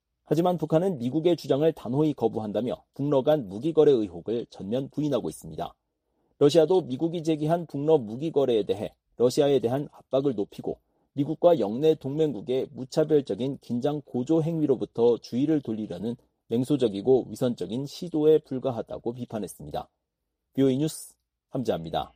Speaker 21: 하지만 북한은 미국의 주장을 단호히 거부한다며 북러 간 무기거래 의혹을 전면 부인하고 있습니다. 러시아도 미국이 제기한 북러 무기거래에 대해 러시아에 대한 압박을 높이고 미국과 영내 동맹국의 무차별적인 긴장 고조 행위로부터 주의를 돌리려는 냉소적이고 위선적인 시도에 불과하다고 비판했습니다. BOA 뉴스 함재합니다.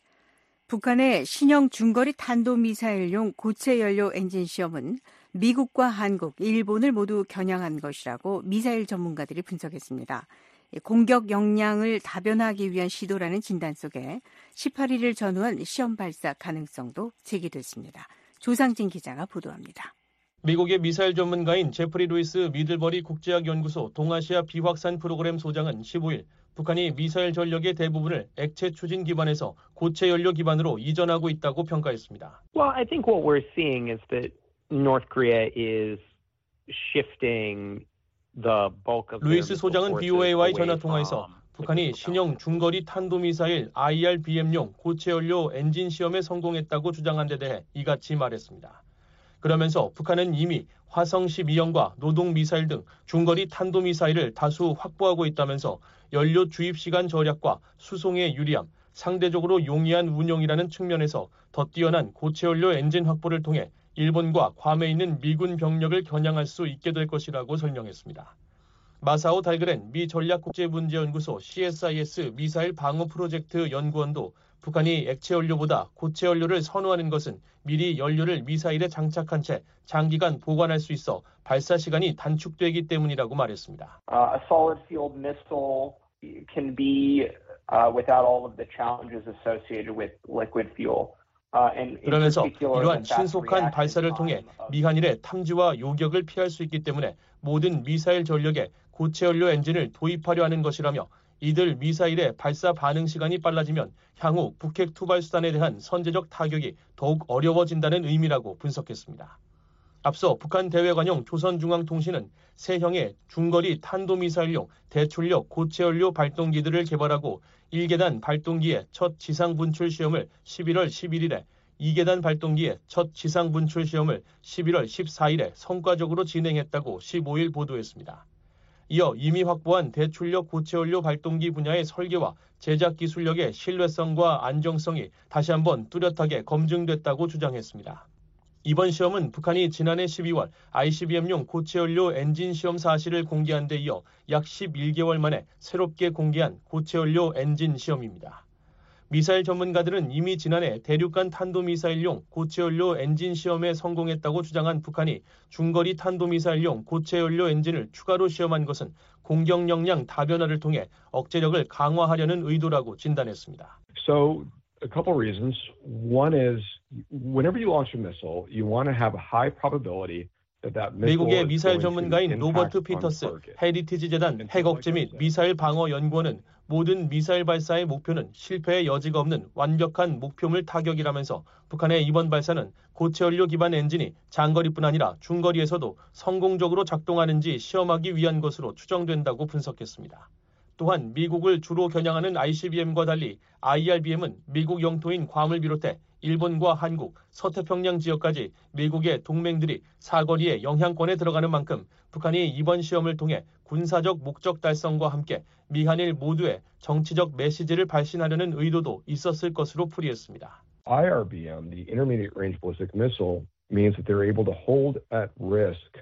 Speaker 6: 북한의 신형 중거리 탄도미사일용 고체 연료 엔진 시험은 미국과 한국, 일본을 모두 겨냥한 것이라고 미사일 전문가들이 분석했습니다. 공격 역량을 다변화하기 위한 시도라는 진단 속에 18일을 전후한 시험 발사 가능성도 제기됐습니다. 조상진 기자가 보도합니다.
Speaker 22: 미국의 미사일 전문가인 제프리 루이스 미들버리 국제학연구소 동아시아 비확산 프로그램 소장은 15일 북한이 미사일 전력의 대부분을 액체 추진 기반에서 고체 연료 기반으로 이전하고 있다고 평가했습니다.
Speaker 23: Well, I think what we're seeing is that North Korea is shifting the bulk of
Speaker 22: 루이스 소장은 BOA와의 전화통화에서 북한이 신형 중거리 탄도미사일 IRBM용 고체 연료 엔진 시험에 성공했다고 주장한 데 대해 이같이 말했습니다. 그러면서 북한은 이미 화성 12형과 노동 미사일 등 중거리 탄도미사일을 다수 확보하고 있다면서 연료 주입 시간 절약과 수송에 유리함, 상대적으로 용이한 운용이라는 측면에서 더 뛰어난 고체 연료 엔진 확보를 통해 일본과 괌에 있는 미군 병력을 겨냥할 수 있게 될 것이라고 설명했습니다. 마사오 달그렌 미 전략국제문제연구소 CSIS 미사일 방어 프로젝트 연구원도 북한이 액체 연료보다 고체 연료를 선호하는 것은 미리 연료를 미사일에 장착한 채 장기간 보관할 수 있어 발사 시간이 단축되기 때문이라고 말했습니다.
Speaker 1: A solid fueled missile can be without all of the challenges associated with liquid fuel.
Speaker 22: 그러면서 이러한 신속한 발사를 통해 미한일의 탐지와 요격을 피할 수 있기 때문에 모든 미사일 전력에 고체 연료 엔진을 도입하려 하는 것이라며 이들 미사일의 발사 반응 시간이 빨라지면 향후 북핵 투발 수단에 대한 선제적 타격이 더욱 어려워진다는 의미라고 분석했습니다. 앞서 북한 대외관용 조선중앙통신은 세 형의 중거리 탄도미사일용 대출력 고체연료 발동기들을 개발하고 1계단 발동기의 첫 지상 분출 시험을 11월 11일에 2계단 발동기의 첫 지상 분출 시험을 11월 14일에 성과적으로 진행했다고 15일 보도했습니다. 이어 이미 확보한 대출력 고체연료 발동기 분야의 설계와 제작 기술력의 신뢰성과 안정성이 다시 한번 뚜렷하게 검증됐다고 주장했습니다. 이번 시험은 북한이 지난해 12월 ICBM용 고체연료 엔진 시험 사실을 공개한 데 이어 약 11개월 만에 새롭게 공개한 고체연료 엔진 시험입니다. 미사일 전문가들은 이미 지난해 대륙간 탄도미사일용 고체연료 엔진 시험에 성공했다고 주장한 북한이 중거리 탄도미사일용 고체연료 엔진을 추가로 시험한 것은 공격 역량 다변화를 통해 억제력을 강화하려는 의도라고 진단했습니다.
Speaker 2: So a couple reasons. One is whenever you launch a missile, you want to have a high probability
Speaker 22: 미국의 미사일 전문가인 로버트 피터스 헤리티지 재단 핵억제 및 미사일 방어 연구원은 모든 미사일 발사의 목표는 실패의 여지가 없는 완벽한 목표물 타격이라면서 북한의 이번 발사는 고체연료 기반 엔진이 장거리뿐 아니라 중거리에서도 성공적으로 작동하는지 시험하기 위한 것으로 추정된다고 분석했습니다. 또한 미국을 주로 겨냥하는 ICBM과 달리 IRBM은 미국 영토인 괌을 비롯해 일본과 한국, 서태평양 지역까지 미국의 동맹들이 사거리의 영향권에 들어가는 만큼 북한이 이번 시험을 통해 군사적 목적 달성과 함께 미한일 모두에 정치적 메시지를 발신하려는 의도도 있었을 것으로 풀이했습니다.
Speaker 2: IRBM, the Intermediate Range Ballistic Missile, means that they're able to hold at risk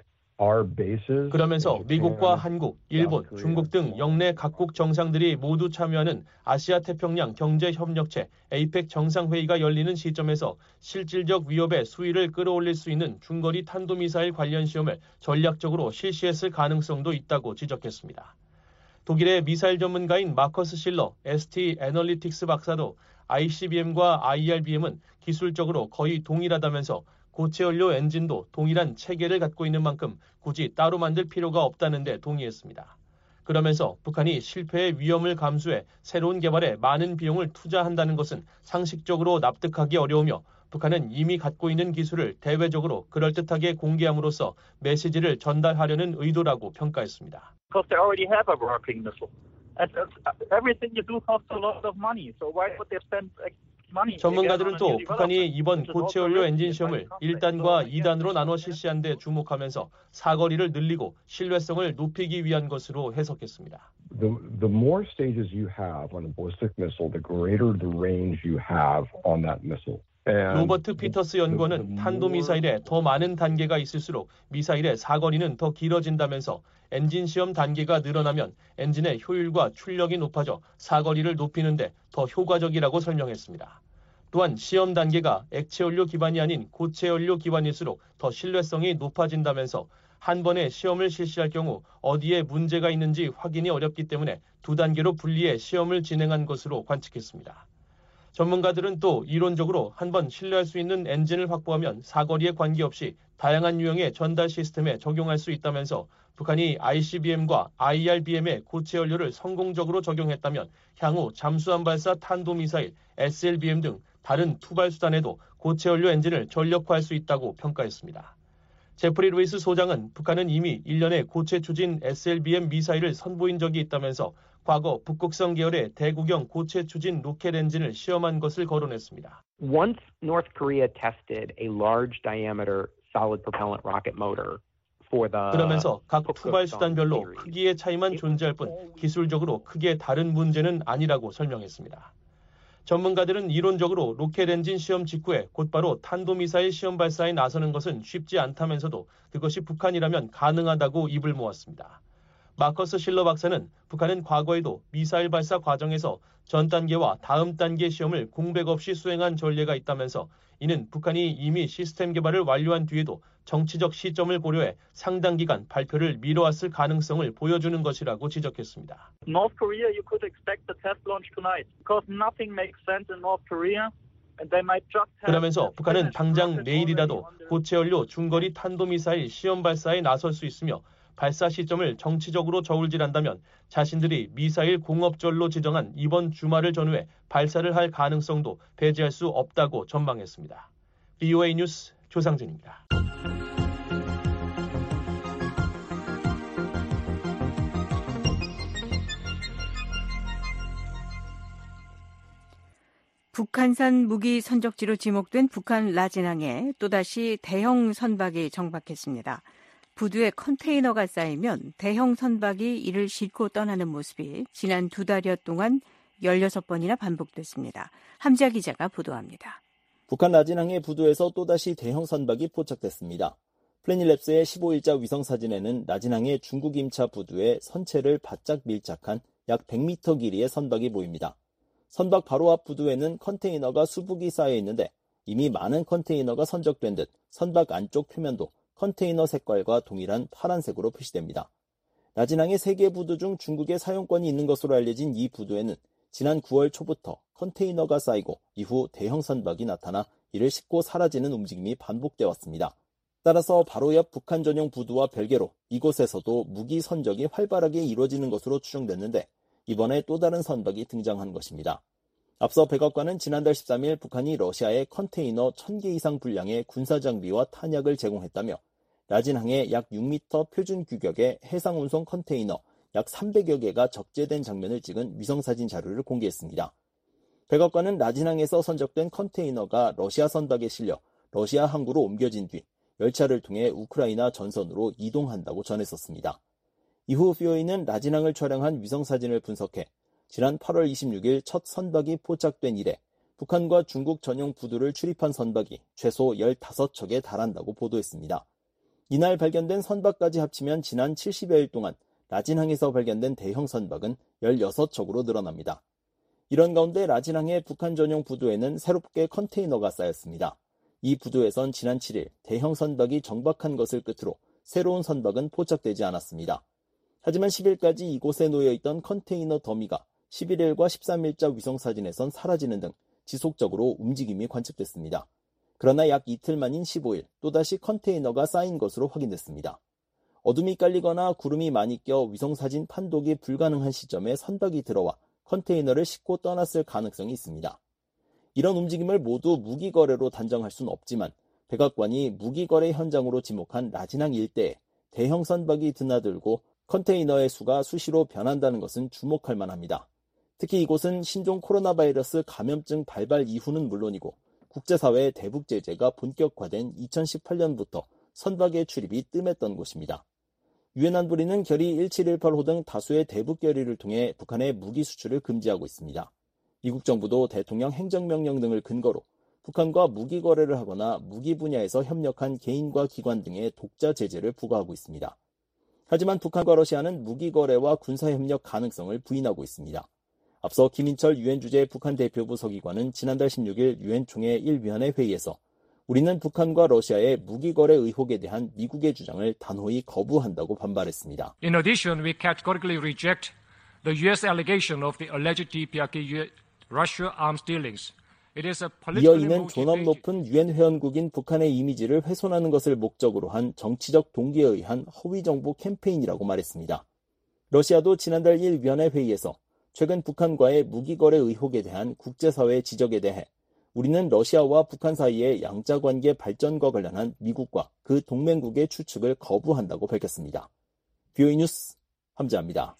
Speaker 22: 그러면서 미국과 한국, 일본, 중국 등 영내 각국 정상들이 모두 참여하는 아시아 태평양 경제협력체 APEC 정상회의가 열리는 시점에서 실질적 위협의 수위를 끌어올릴 수 있는 중거리 탄도미사일 관련 시험을 전략적으로 실시했을 가능성도 있다고 지적했습니다. 독일의 미사일 전문가인 마커스 실러 ST 애널리틱스 박사도 ICBM과 IRBM은 기술적으로 거의 동일하다면서 고체연료 엔진도 동일한 체계를 갖고 있는 만큼 굳이 따로 만들 필요가 없다는 데 동의했습니다. 그러면서 북한이 실패의 위험을 감수해 새로운 개발에 많은 비용을 투자한다는 것은 상식적으로 납득하기 어려우며 북한은 이미 갖고 있는 기술을 대외적으로 그럴듯하게 공개함으로써 메시지를 전달하려는 의도라고 평가했습니다.
Speaker 3: Because they already have a working missile. Everything you do costs a lot of money. So why would they spend
Speaker 22: 전문가들은 또 북한이 이번 고체연료 엔진 시험을 1단과 2단으로 나눠 실시한 데 주목하면서 사거리를 늘리고 신뢰성을 높이기 위한 것으로 해석했습니다.
Speaker 2: The more stages you have on a ballistic missile, the greater the range you have on that missile.
Speaker 22: 로버트 피터스 연구원은 탄도미사일에 더 많은 단계가 있을수록 미사일의 사거리는 더 길어진다면서 엔진 시험 단계가 늘어나면 엔진의 효율과 출력이 높아져 사거리를 높이는 데 더 효과적이라고 설명했습니다. 또한 시험 단계가 액체연료 기반이 아닌 고체연료 기반일수록 더 신뢰성이 높아진다면서 한 번에 시험을 실시할 경우 어디에 문제가 있는지 확인이 어렵기 때문에 두 단계로 분리해 시험을 진행한 것으로 관측했습니다. 전문가들은 또 이론적으로 한 번 신뢰할 수 있는 엔진을 확보하면 사거리에 관계없이 다양한 유형의 전달 시스템에 적용할 수 있다면서 북한이 ICBM과 IRBM의 고체연료를 성공적으로 적용했다면 향후 잠수함 발사 탄도미사일, SLBM 등 다른 투발 수단에도 고체연료 엔진을 전력화할 수 있다고 평가했습니다. 제프리 루이스 소장은 북한은 이미 1년에 고체 추진 SLBM 미사일을 선보인 적이 있다면서 과거 북극성 계열의 대구경 고체 추진 로켓 엔진을 시험한 것을 거론했습니다.
Speaker 23: Once North Korea tested a large diameter solid propellant rocket motor for the
Speaker 22: 그러면서 각 투발 수단별로 크기의 차이만 존재할 뿐 기술적으로 크게 다른 문제는 아니라고 설명했습니다. 전문가들은 이론적으로 로켓 엔진 시험 직후에 곧바로 탄도미사일 시험 발사에 나서는 것은 쉽지 않다면서도 그것이 북한이라면 가능하다고 입을 모았습니다. 마커스 실러 박사는 북한은 과거에도 미사일 발사 과정에서 전 단계와 다음 단계 시험을 공백 없이 수행한 전례가 있다면서 이는 북한이 이미 시스템 개발을 완료한 뒤에도 정치적 시점을 고려해 상당 기간 발표를 미뤄왔을 가능성을 보여주는 것이라고 지적했습니다.
Speaker 3: North Korea, you could expect the test launch tonight because nothing makes sense in North Korea.
Speaker 22: 그러면서 북한은 당장 내일이라도 고체연료 중거리 탄도미사일 시험 발사에 나설 수 있으며 발사 시점을 정치적으로 저울질한다면 자신들이 미사일 공업절로 지정한 이번 주말을 전후해 발사를 할 가능성도 배제할 수 없다고 전망했습니다. VOA 뉴스 조상진입니다.
Speaker 6: 북한산 무기 선적지로 지목된 북한 라진항에 또다시 대형 선박이 정박했습니다. 부두에 컨테이너가 쌓이면 대형 선박이 이를 싣고 떠나는 모습이 지난 2달여 동안 16번이나 반복됐습니다. 함지아 기자가 보도합니다.
Speaker 21: 북한 라진항의 부두에서 또다시 대형 선박이 포착됐습니다. 플래닛랩스의 15일자 위성사진에는 라진항의 중국 임차 부두에 선체를 바짝 밀착한 약 100m 길이의 선박이 보입니다. 선박 바로 앞 부두에는 컨테이너가 수북이 쌓여 있는데 이미 많은 컨테이너가 선적된 듯 선박 안쪽 표면도 컨테이너 색깔과 동일한 파란색으로 표시됩니다. 라진항의 3개 부두 중 중국의 사용권이 있는 것으로 알려진 이 부두에는 지난 9월 초부터 컨테이너가 쌓이고 이후 대형 선박이 나타나 이를 싣고 사라지는 움직임이 반복되어 왔습니다. 따라서 바로 옆 북한 전용 부두와 별개로 이곳에서도 무기 선적이 활발하게 이루어지는 것으로 추정됐는데 이번에 또 다른 선박이 등장한 것입니다. 앞서 백악관은 지난달 13일 북한이 러시아에 컨테이너 1000개 이상 분량의 군사장비와 탄약을 제공했다며 라진항에 약 6m 표준 규격의 해상운송 컨테이너 약 300여 개가 적재된 장면을 찍은 위성사진 자료를 공개했습니다. 백악관은 라진항에서 선적된 컨테이너가 러시아 선박에 실려 러시아 항구로 옮겨진 뒤 열차를 통해 우크라이나 전선으로 이동한다고 전했었습니다. 이후 BOE는 라진항을 촬영한 위성사진을 분석해 지난 8월 26일 첫 선박이 포착된 이래 북한과 중국 전용 부두를 출입한 선박이 최소 15척에 달한다고 보도했습니다. 이날 발견된 선박까지 합치면 지난 70여일 동안 라진항에서 발견된 대형 선박은 16척으로 늘어납니다. 이런 가운데 라진항의 북한 전용 부두에는 새롭게 컨테이너가 쌓였습니다. 이 부두에선 지난 7일 대형 선박이 정박한 것을 끝으로 새로운 선박은 포착되지 않았습니다. 하지만 10일까지 이곳에 놓여있던 컨테이너 더미가 11일과 13일자 위성사진에선 사라지는 등 지속적으로 움직임이 관측됐습니다. 그러나 약 이틀 만인 15일 또다시 컨테이너가 쌓인 것으로 확인됐습니다. 어둠이 깔리거나 구름이 많이 껴 위성사진 판독이 불가능한 시점에 선박이 들어와 컨테이너를 싣고 떠났을 가능성이 있습니다. 이런 움직임을 모두 무기거래로 단정할 수는 없지만 백악관이 무기거래 현장으로 지목한 라진항 일대에 대형 선박이 드나들고 컨테이너의 수가 수시로 변한다는 것은 주목할 만합니다. 특히 이곳은 신종 코로나 바이러스 감염증 발발 이후는 물론이고 국제사회의 대북 제재가 본격화된 2018년부터 선박의 출입이 뜸했던 곳입니다. 유엔 안보리는 결의 1718호 등 다수의 대북 결의를 통해 북한의 무기 수출을 금지하고 있습니다. 미국 정부도 대통령 행정명령 등을 근거로 북한과 무기 거래를 하거나 무기 분야에서 협력한 개인과 기관 등의 독자 제재를 부과하고 있습니다. 하지만 북한과 러시아는 무기 거래와 군사협력 가능성을 부인하고 있습니다. 앞서 김인철 유엔 주재 북한 대표부 서기관은 지난달 16일 유엔 총회 1위원회 회의에서 우리는 북한과 러시아의 무기 거래 의혹에 대한 미국의 주장을 단호히 거부한다고 반발했습니다.
Speaker 4: In addition, we categorically reject the U.S. allegation of the alleged DPRK Russia arms dealings.
Speaker 21: 이어 이는 존엄 높은 유엔 회원국인 북한의 이미지를 훼손하는 것을 목적으로 한 정치적 동기에 의한 허위 정보 캠페인이라고 말했습니다. 러시아도 지난달 1위원회 회의에서 최근 북한과의 무기 거래 의혹에 대한 국제사회의 지적에 대해 우리는 러시아와 북한 사이의 양자 관계 발전과 관련한 미국과 그 동맹국의 추측을 거부한다고 밝혔습니다. BOE 뉴스 함지아입니다.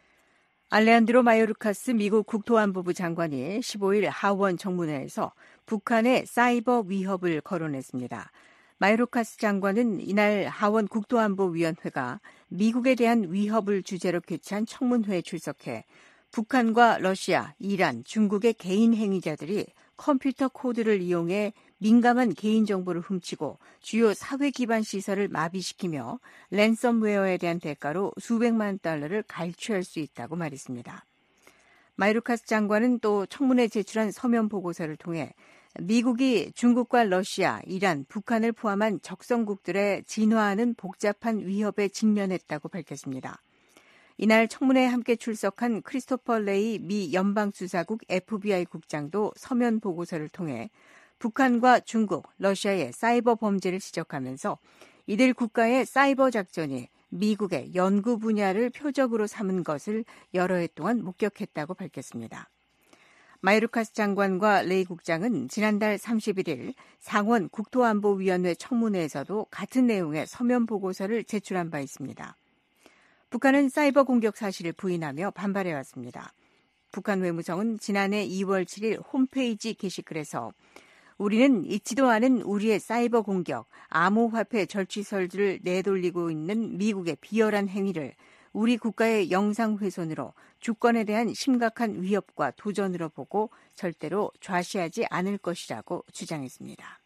Speaker 6: 알레한드로 마요르카스 미국 국토안보부 장관이 15일 하원 정문회에서 북한의 사이버 위협을 거론했습니다. 마요르카스 장관은 이날 하원 국토안보위원회가 미국에 대한 위협을 주제로 개최한 청문회에 출석해 북한과 러시아, 이란, 중국의 개인 행위자들이 컴퓨터 코드를 이용해 민감한 개인정보를 훔치고 주요 사회 기반 시설을 마비시키며 랜섬웨어에 대한 대가로 수백만 달러를 갈취할 수 있다고 말했습니다. 마요르카스 장관은 또 청문회에 제출한 서면 보고서를 통해 미국이 중국과 러시아, 이란, 북한을 포함한 적성국들의 진화하는 복잡한 위협에 직면했다고 밝혔습니다. 이날 청문회에 함께 출석한 크리스토퍼 레이 미 연방수사국 FBI 국장도 서면 보고서를 통해 북한과 중국, 러시아의 사이버 범죄를 지적하면서 이들 국가의 사이버 작전이 미국의 연구 분야를 표적으로 삼은 것을 여러 해 동안 목격했다고 밝혔습니다. 마요르카스 장관과 레이 국장은 지난달 31일 상원 국토안보위원회 청문회에서도 같은 내용의 서면 보고서를 제출한 바 있습니다. 북한은 사이버 공격 사실을 부인하며 반발해왔습니다. 북한 외무성은 지난해 2월 7일 홈페이지 게시글에서 우리는 잊지도 않은 우리의 사이버 공격, 암호화폐 절취설들을 내돌리고 있는 미국의 비열한 행위를 우리 국가의 영상 훼손으로 주권에 대한 심각한 위협과 도전으로 보고 절대로 좌시하지 않을 것이라고 주장했습니다.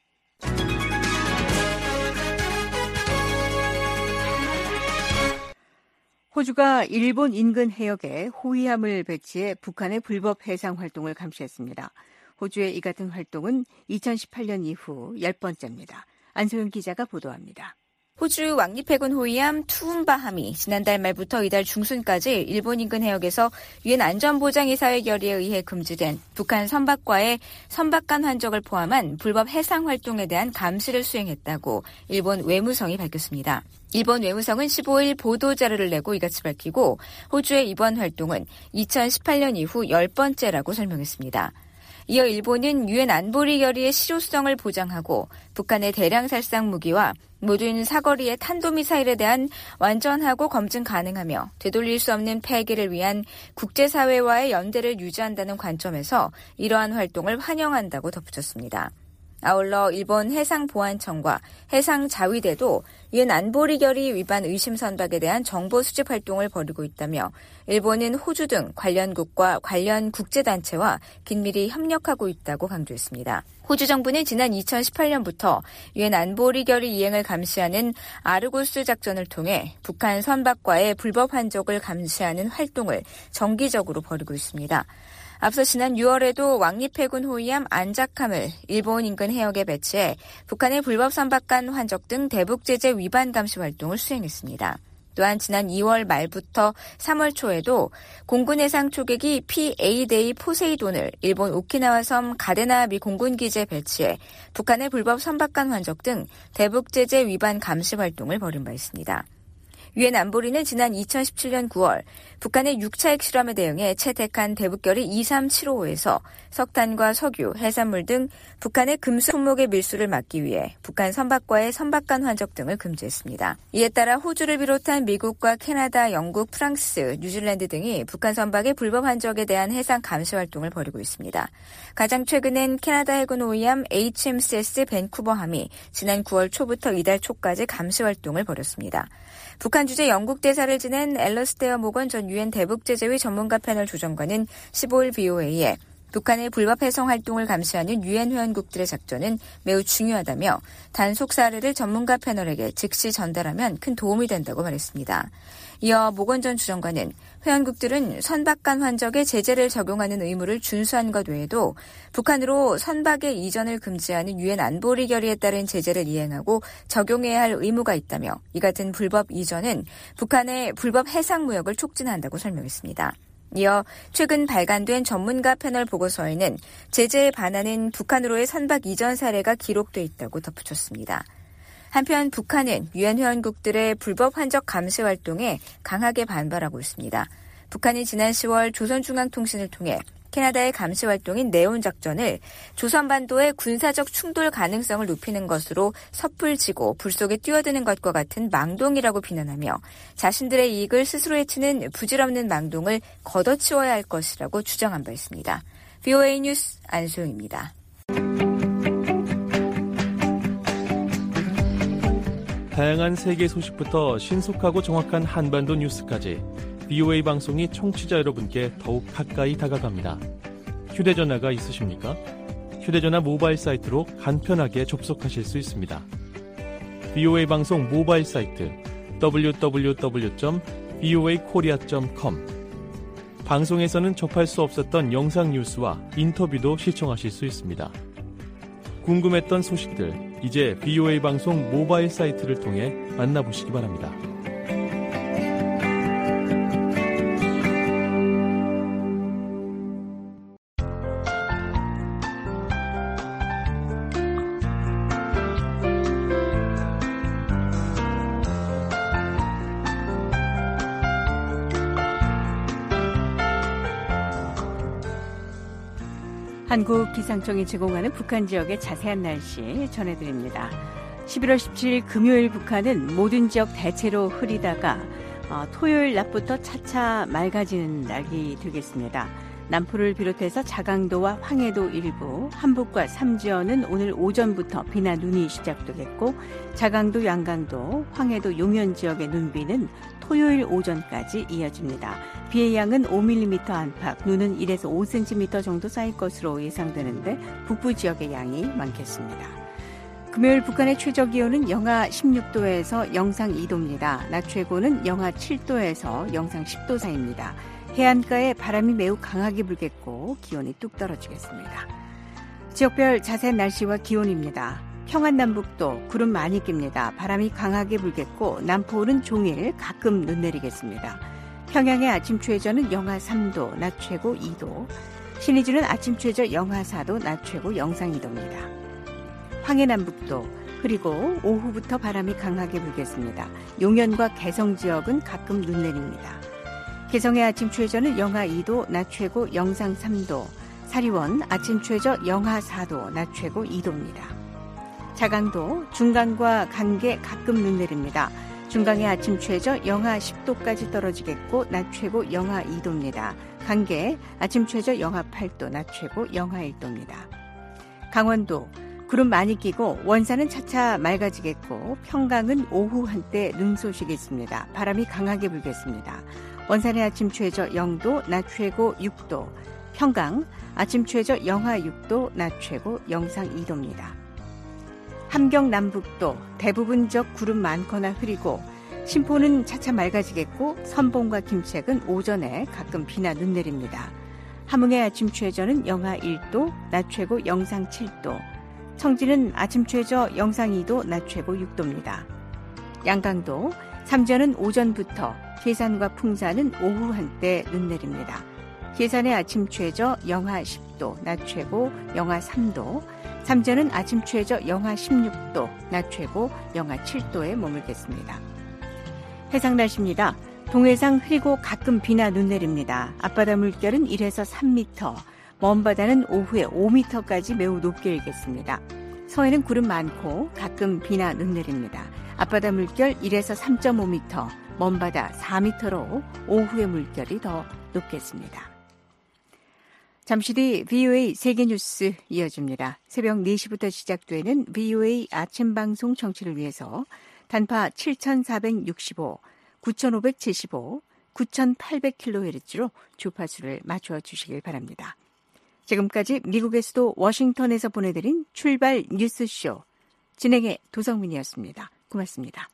Speaker 6: 호주가 일본 인근 해역에 호위함을 배치해 북한의 불법 해상 활동을 감시했습니다. 호주의 이 같은 활동은 2018년 이후 10번째입니다. 안소영 기자가 보도합니다.
Speaker 5: 호주 왕립해군 호위함 투움바함이 지난달 말부터 이달 중순까지 일본 인근 해역에서 유엔 안전보장이사회 결의에 의해 금지된 북한 선박과의 선박간 환적을 포함한 불법 해상 활동에 대한 감시를 수행했다고 일본 외무성이 밝혔습니다. 일본 외무성은 15일 보도자료를 내고 이같이 밝히고 호주의 이번 활동은 2018년 이후 10번째라고 설명했습니다. 이어 일본은 유엔 안보리 결의의 실효성을 보장하고 북한의 대량 살상 무기와 모든 사거리의 탄도미사일에 대한 완전하고 검증 가능하며 되돌릴 수 없는 폐기를 위한 국제사회와의 연대를 유지한다는 관점에서 이러한 활동을 환영한다고 덧붙였습니다. 아울러 일본 해상보안청과 해상자위대도 유엔 안보리 결의 위반 의심 선박에 대한 정보 수집 활동을 벌이고 있다며 일본은 호주 등 관련국과 관련 국제단체와 긴밀히 협력하고 있다고 강조했습니다. 호주 정부는 지난 2018년부터 유엔 안보리 결의 이행을 감시하는 아르고스 작전을 통해 북한 선박과의 불법 환적을 감시하는 활동을 정기적으로 벌이고 있습니다. 앞서 지난 6월에도 왕립해군 호위함 안자캄을 일본 인근 해역에 배치해 북한의 불법 선박간 환적 등 대북 제재 위반 감시 활동을 수행했습니다. 또한 지난 2월 말부터 3월 초에도 공군 해상 초계기 PA-데이 포세이돈을 일본 오키나와 섬 가데나비 공군기지에 배치해 북한의 불법 선박간 환적 등 대북 제재 위반 감시 활동을 벌인 바 있습니다. 유엔 안보리는 지난 2017년 9월 북한의 6차 핵실험에 대응해 채택한 대북결의 23755에서 석탄과 석유, 해산물 등 북한의 금수 품목의 밀수를 막기 위해 북한 선박과의 선박간 환적 등을 금지했습니다. 이에 따라 호주를 비롯한 미국과 캐나다, 영국, 프랑스, 뉴질랜드 등이 북한 선박의 불법 환적에 대한 해상 감시 활동을 벌이고 있습니다. 가장 최근엔 캐나다 해군 호위함 HMCS 밴쿠버함이 지난 9월 초부터 이달 초까지 감시 활동을 벌였습니다. 북한 주재 영국 대사를 지낸 앨러스테어 모건 전 유엔 대북제재위 전문가 패널 조정관은 15일 BOA에 북한의 불법 해상 활동을 감시하는 유엔 회원국들의 작전은 매우 중요하다며 단속 사례를 전문가 패널에게 즉시 전달하면 큰 도움이 된다고 말했습니다. 이어 모건 전 주정관은 회원국들은 선박 간 환적에 제재를 적용하는 의무를 준수한 것 외에도 북한으로 선박의 이전을 금지하는 유엔 안보리 결의에 따른 제재를 이행하고 적용해야 할 의무가 있다며 이 같은 불법 이전은 북한의 불법 해상 무역을 촉진한다고 설명했습니다. 이어 최근 발간된 전문가 패널 보고서에는 제재에 반하는 북한으로의 선박 이전 사례가 기록돼 있다고 덧붙였습니다. 한편 북한은 유엔 회원국들의 불법 환적 감시 활동에 강하게 반발하고 있습니다. 북한이 지난 10월 조선중앙통신을 통해 캐나다의 감시 활동인 네온 작전을 조선반도의 군사적 충돌 가능성을 높이는 것으로 섣불지고 불 속에 뛰어드는 것과 같은 망동이라고 비난하며 자신들의 이익을 스스로 해치는 부질없는 망동을 걷어치워야 할 것이라고 주장한 바 있습니다. VOA 뉴스 안소영입니다.
Speaker 8: 다양한 세계 소식부터 신속하고 정확한 한반도 뉴스까지 VOA 방송이 청취자 여러분께 더욱 가까이 다가갑니다. 휴대전화가 있으십니까? 휴대전화 모바일 사이트로 간편하게 접속하실 수 있습니다. VOA 방송 모바일 사이트 www.voakorea.com 방송에서는 접할 수 없었던 영상 뉴스와 인터뷰도 시청하실 수 있습니다. 궁금했던 소식들, 이제 VOA 방송 모바일 사이트를 통해 만나보시기 바랍니다.
Speaker 6: 한국기상청이 제공하는 북한 지역의 자세한 날씨 전해드립니다. 11월 17일 금요일 북한은 모든 지역 대체로 흐리다가 토요일 낮부터 차차 맑아지는 날이 되겠습니다. 남포를 비롯해서 자강도와 황해도 일부, 한북과 삼지연은 오늘 오전부터 비나 눈이 시작되겠고 자강도, 양강도, 황해도, 용현 지역의 눈비는 토요일 오전까지 이어집니다. 비의 양은 5mm 안팎, 눈은 1에서 5cm 정도 쌓일 것으로 예상되는데 북부 지역의 양이 많겠습니다. 금요일 북한의 최저기온은 영하 16도에서 영상 2도입니다. 낮 최고는 영하 7도에서 영상 10도 사이입니다. 해안가에 바람이 매우 강하게 불겠고 기온이 뚝 떨어지겠습니다. 지역별 자세한 날씨와 기온입니다. 평안남북도 구름 많이 낍니다. 바람이 강하게 불겠고 남포는 종일 가끔 눈 내리겠습니다. 평양의 아침 최저는 영하 3도, 낮 최고 2도. 신의주는 아침 최저 영하 4도, 낮 최고 영상 2도입니다. 황해남북도 그리고 오후부터 바람이 강하게 불겠습니다. 용현과 개성 지역은 가끔 눈 내립니다. 개성의 아침 최저는 영하 2도, 낮 최고 영상 3도. 사리원 아침 최저 영하 4도, 낮 최고 2도입니다. 자강도 중강과 강계 가끔 눈 내립니다. 중강의 아침 최저 영하 10도까지 떨어지겠고 낮 최고 영하 2도입니다. 강계 아침 최저 영하 8도, 낮 최고 영하 1도입니다. 강원도 구름 많이 끼고 원산은 차차 맑아지겠고 평강은 오후 한때 눈 소식이 있습니다. 바람이 강하게 불겠습니다. 원산의 아침 최저 0도, 낮 최고 6도. 평강 아침 최저 영하 6도, 낮 최고 영상 2도입니다. 함경 남북도 대부분 적 구름 많거나 흐리고 신포는 차차 맑아지겠고 선봉과 김책은 오전에 가끔 비나 눈 내립니다. 함흥의 아침 최저는 영하 1도, 낮 최고 영상 7도. 청진은 아침 최저 영상 2도, 낮 최고 6도입니다. 양강도 삼전은 오전부터, 계산과 풍산은 오후 한때 눈 내립니다. 계산의 아침 최저 영하 10도, 낮 최고 영하 3도. 삼전은 아침 최저 영하 16도, 낮 최고 영하 7도에 머물겠습니다. 해상 날씨입니다. 동해상 흐리고 가끔 비나 눈 내립니다. 앞바다 물결은 1에서 3m, 먼 바다는 오후에 5m까지 매우 높게 일겠습니다. 서해는 구름 많고 가끔 비나 눈 내립니다. 앞바다 물결 1에서 3.5m, 먼 바다 4m로 오후의 물결이 더 높겠습니다. 잠시 뒤 VOA 세계뉴스 이어집니다. 새벽 4시부터 시작되는 VOA 아침방송 청취를 위해서 단파 7465, 9575, 9800kHz로 주파수를 맞춰 주시길 바랍니다. 지금까지 미국의 수도 워싱턴에서 보내드린 출발 뉴스쇼 진행의 도성민이었습니다. 고맙습니다.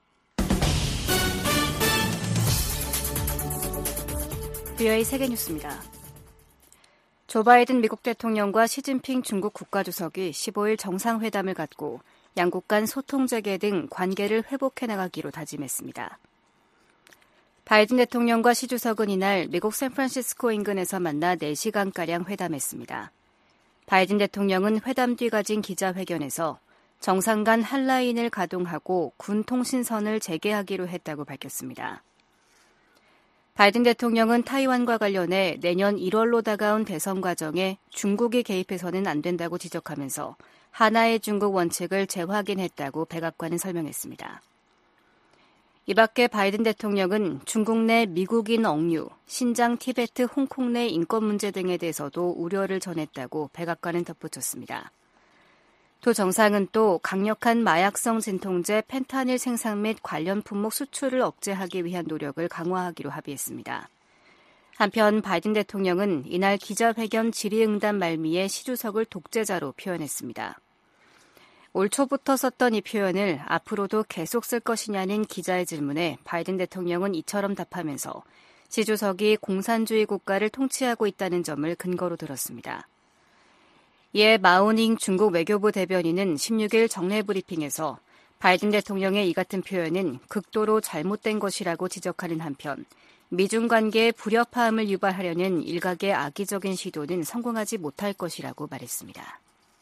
Speaker 7: VOA 세계뉴스입니다. 조 바이든 미국 대통령과 시진핑 중국 국가주석이 15일 정상회담을 갖고 양국 간 소통 재개 등 관계를 회복해 나가기로 다짐했습니다. 바이든 대통령과 시 주석은 이날 미국 샌프란시스코 인근에서 만나 4시간가량 회담했습니다. 바이든 대통령은 회담 뒤 가진 기자회견에서 정상 간 한라인을 가동하고 군 통신선을 재개하기로 했다고 밝혔습니다. 바이든 대통령은 타이완과 관련해 내년 1월로 다가온 대선 과정에 중국이 개입해서는 안 된다고 지적하면서 하나의 중국 원칙을 재확인했다고 백악관은 설명했습니다. 이 밖에 바이든 대통령은 중국 내 미국인 억류, 신장, 티베트, 홍콩 내 인권 문제 등에 대해서도 우려를 전했다고 백악관은 덧붙였습니다. 도 정상은 또 강력한 마약성 진통제 펜타닐 생산 및 관련 품목 수출을 억제하기 위한 노력을 강화하기로 합의했습니다. 한편 바이든 대통령은 이날 기자회견 질의응답 말미에 시 주석을 독재자로 표현했습니다. 올 초부터 썼던 이 표현을 앞으로도 계속 쓸 것이냐는 기자의 질문에 바이든 대통령은 이처럼 답하면서 시 주석이 공산주의 국가를 통치하고 있다는 점을 근거로 들었습니다. 이에 마오닝 중국 외교부 대변인은 16일 정례 브리핑에서 바이든 대통령의 이 같은 표현은 극도로 잘못된 것이라고 지적하는 한편 미중 관계의 불협화음을 유발하려는 일각의 악의적인 시도는 성공하지 못할 것이라고 말했습니다.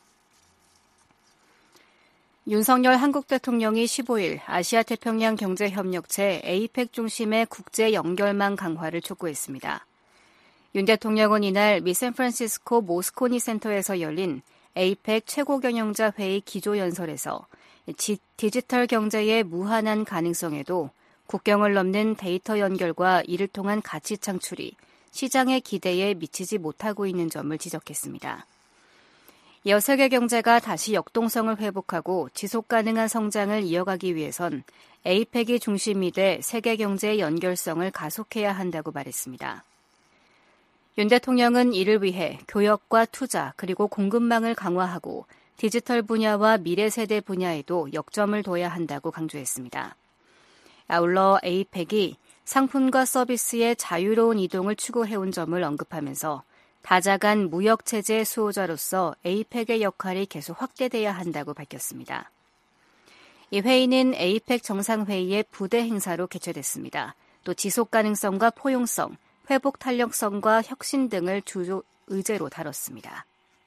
Speaker 7: 윤석열 한국 대통령이 15일 아시아태평양 경제협력체 APEC 중심의 국제 연결망 강화를 촉구했습니다. 윤 대통령은 이날 미 샌프란시스코 모스코니 센터에서 열린 APEC 최고경영자 회의 기조연설에서 디지털 경제의 무한한 가능성에도 국경을 넘는 데이터 연결과 이를 통한 가치 창출이 시장의 기대에 미치지 못하고 있는 점을 지적했습니다. 이어 세계 경제가 다시 역동성을 회복하고 지속 가능한 성장을 이어가기 위해선 APEC이 중심이 돼 세계 경제의 연결성을 가속해야 한다고 말했습니다. 윤 대통령은 이를 위해 교역과 투자 그리고 공급망을 강화하고 디지털 분야와 미래 세대 분야에도 역점을 둬야 한다고 강조했습니다. 아울러 APEC이 상품과 서비스의 자유로운 이동을 추구해온 점을 언급하면서 다자간 무역체제 수호자로서 APEC의 역할이 계속 확대돼야 한다고 밝혔습니다. 이 회의는 APEC 정상회의의 부대 행사로 개최됐습니다. 또 지속가능성과 포용성, 회복 탄력성과 혁신 등을 주요 의제로 다뤘습니다.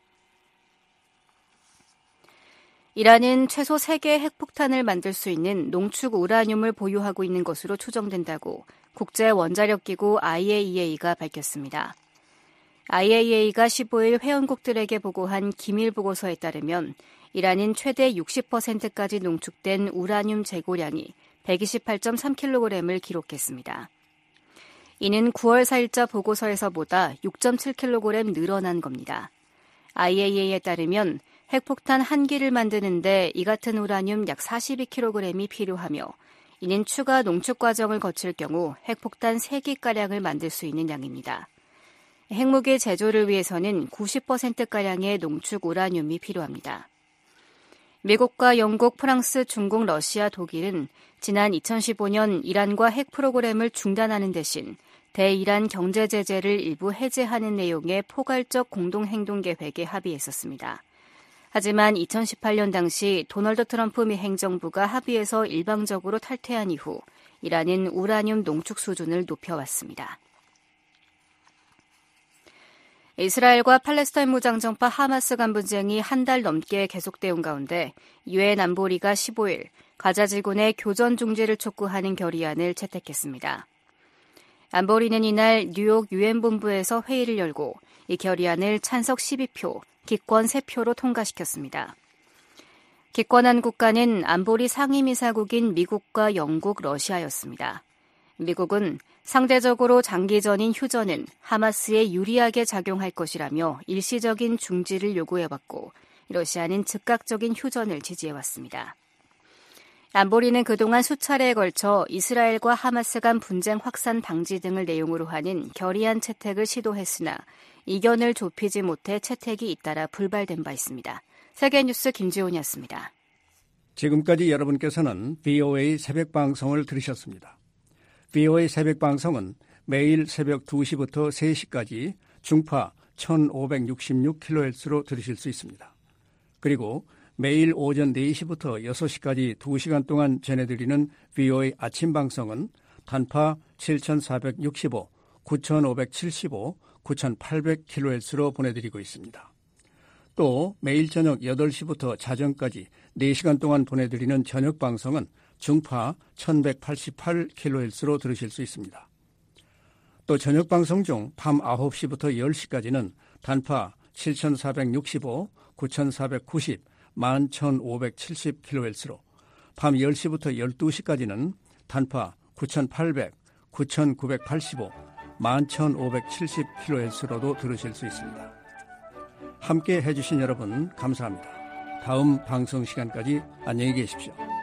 Speaker 7: 이란은 최소 3개의 핵폭탄을 만들 수 있는 농축 우라늄을 보유하고 있는 것으로 추정된다고 국제원자력기구 IAEA가 밝혔습니다. IAEA가 15일 회원국들에게 보고한 기밀 보고서에 따르면 이란은 최대 60%까지 농축된 우라늄 재고량이 128.3kg을 기록했습니다. 이는 9월 4일자 보고서에서보다 6.7kg 늘어난 겁니다. IAEA에 따르면 핵폭탄 1기를 만드는데 이 같은 우라늄 약 42kg이 필요하며 이는 추가 농축 과정을 거칠 경우 핵폭탄 3기가량을 만들 수 있는 양입니다. 핵무기 제조를 위해서는 90%가량의 농축 우라늄이 필요합니다. 미국과 영국, 프랑스, 중국, 러시아, 독일은 지난 2015년 이란과 핵 프로그램을 중단하는 대신 대이란 경제 제재를 일부 해제하는 내용의 포괄적 공동행동 계획에 합의했었습니다. 하지만 2018년 당시 도널드 트럼프 미 행정부가 합의에서 일방적으로 탈퇴한 이후 이란은 우라늄 농축 수준을 높여왔습니다. 이스라엘과 팔레스타인 무장정파 하마스 간 분쟁이 한 달 넘게 계속되온 가운데 유엔 안보리가 15일 가자 지구내 교전 중지를 촉구하는 결의안을 채택했습니다. 안보리는 이날 뉴욕 유엔 본부에서 회의를 열고 이 결의안을 찬석 12표, 기권 3표로 통과시켰습니다. 기권한 국가는 안보리 상임이사국인 미국과 영국, 러시아였습니다. 미국은 상대적으로 장기전인 휴전은 하마스에 유리하게 작용할 것이라며 일시적인 중지를 요구해왔고 러시아는 즉각적인 휴전을 지지해왔습니다. 안보리는 그동안 수차례에 걸쳐 이스라엘과 하마스 간 분쟁 확산 방지 등을 내용으로 하는 결의안 채택을 시도했으나 이견을 좁히지 못해 채택이 잇따라 불발된 바 있습니다. 세계뉴스 김지훈이었습니다.
Speaker 9: 지금까지 여러분께서는 VOA 새벽방송을 들으셨습니다. VOA 새벽방송은 매일 새벽 2시부터 3시까지 중파 1566kHz로 들으실 수 있습니다. 그리고 매일 오전 4시부터 6시까지 2시간 동안 전해드리는 VOA 아침방송은 단파 7465, 9575, 9800kHz로 보내드리고 있습니다. 또 매일 저녁 8시부터 자정까지 4시간 동안 보내드리는 저녁방송은 중파 1188kHz로 들으실 수 있습니다. 또 저녁방송 중 밤 9시부터 10시까지는 단파 7465, 9490, 11570kHz로 밤 10시부터 12시까지는 단파 9800, 9985, 11570kHz로도 들으실 수 있습니다. 함께 해주신 여러분 감사합니다. 다음 방송 시간까지 안녕히 계십시오.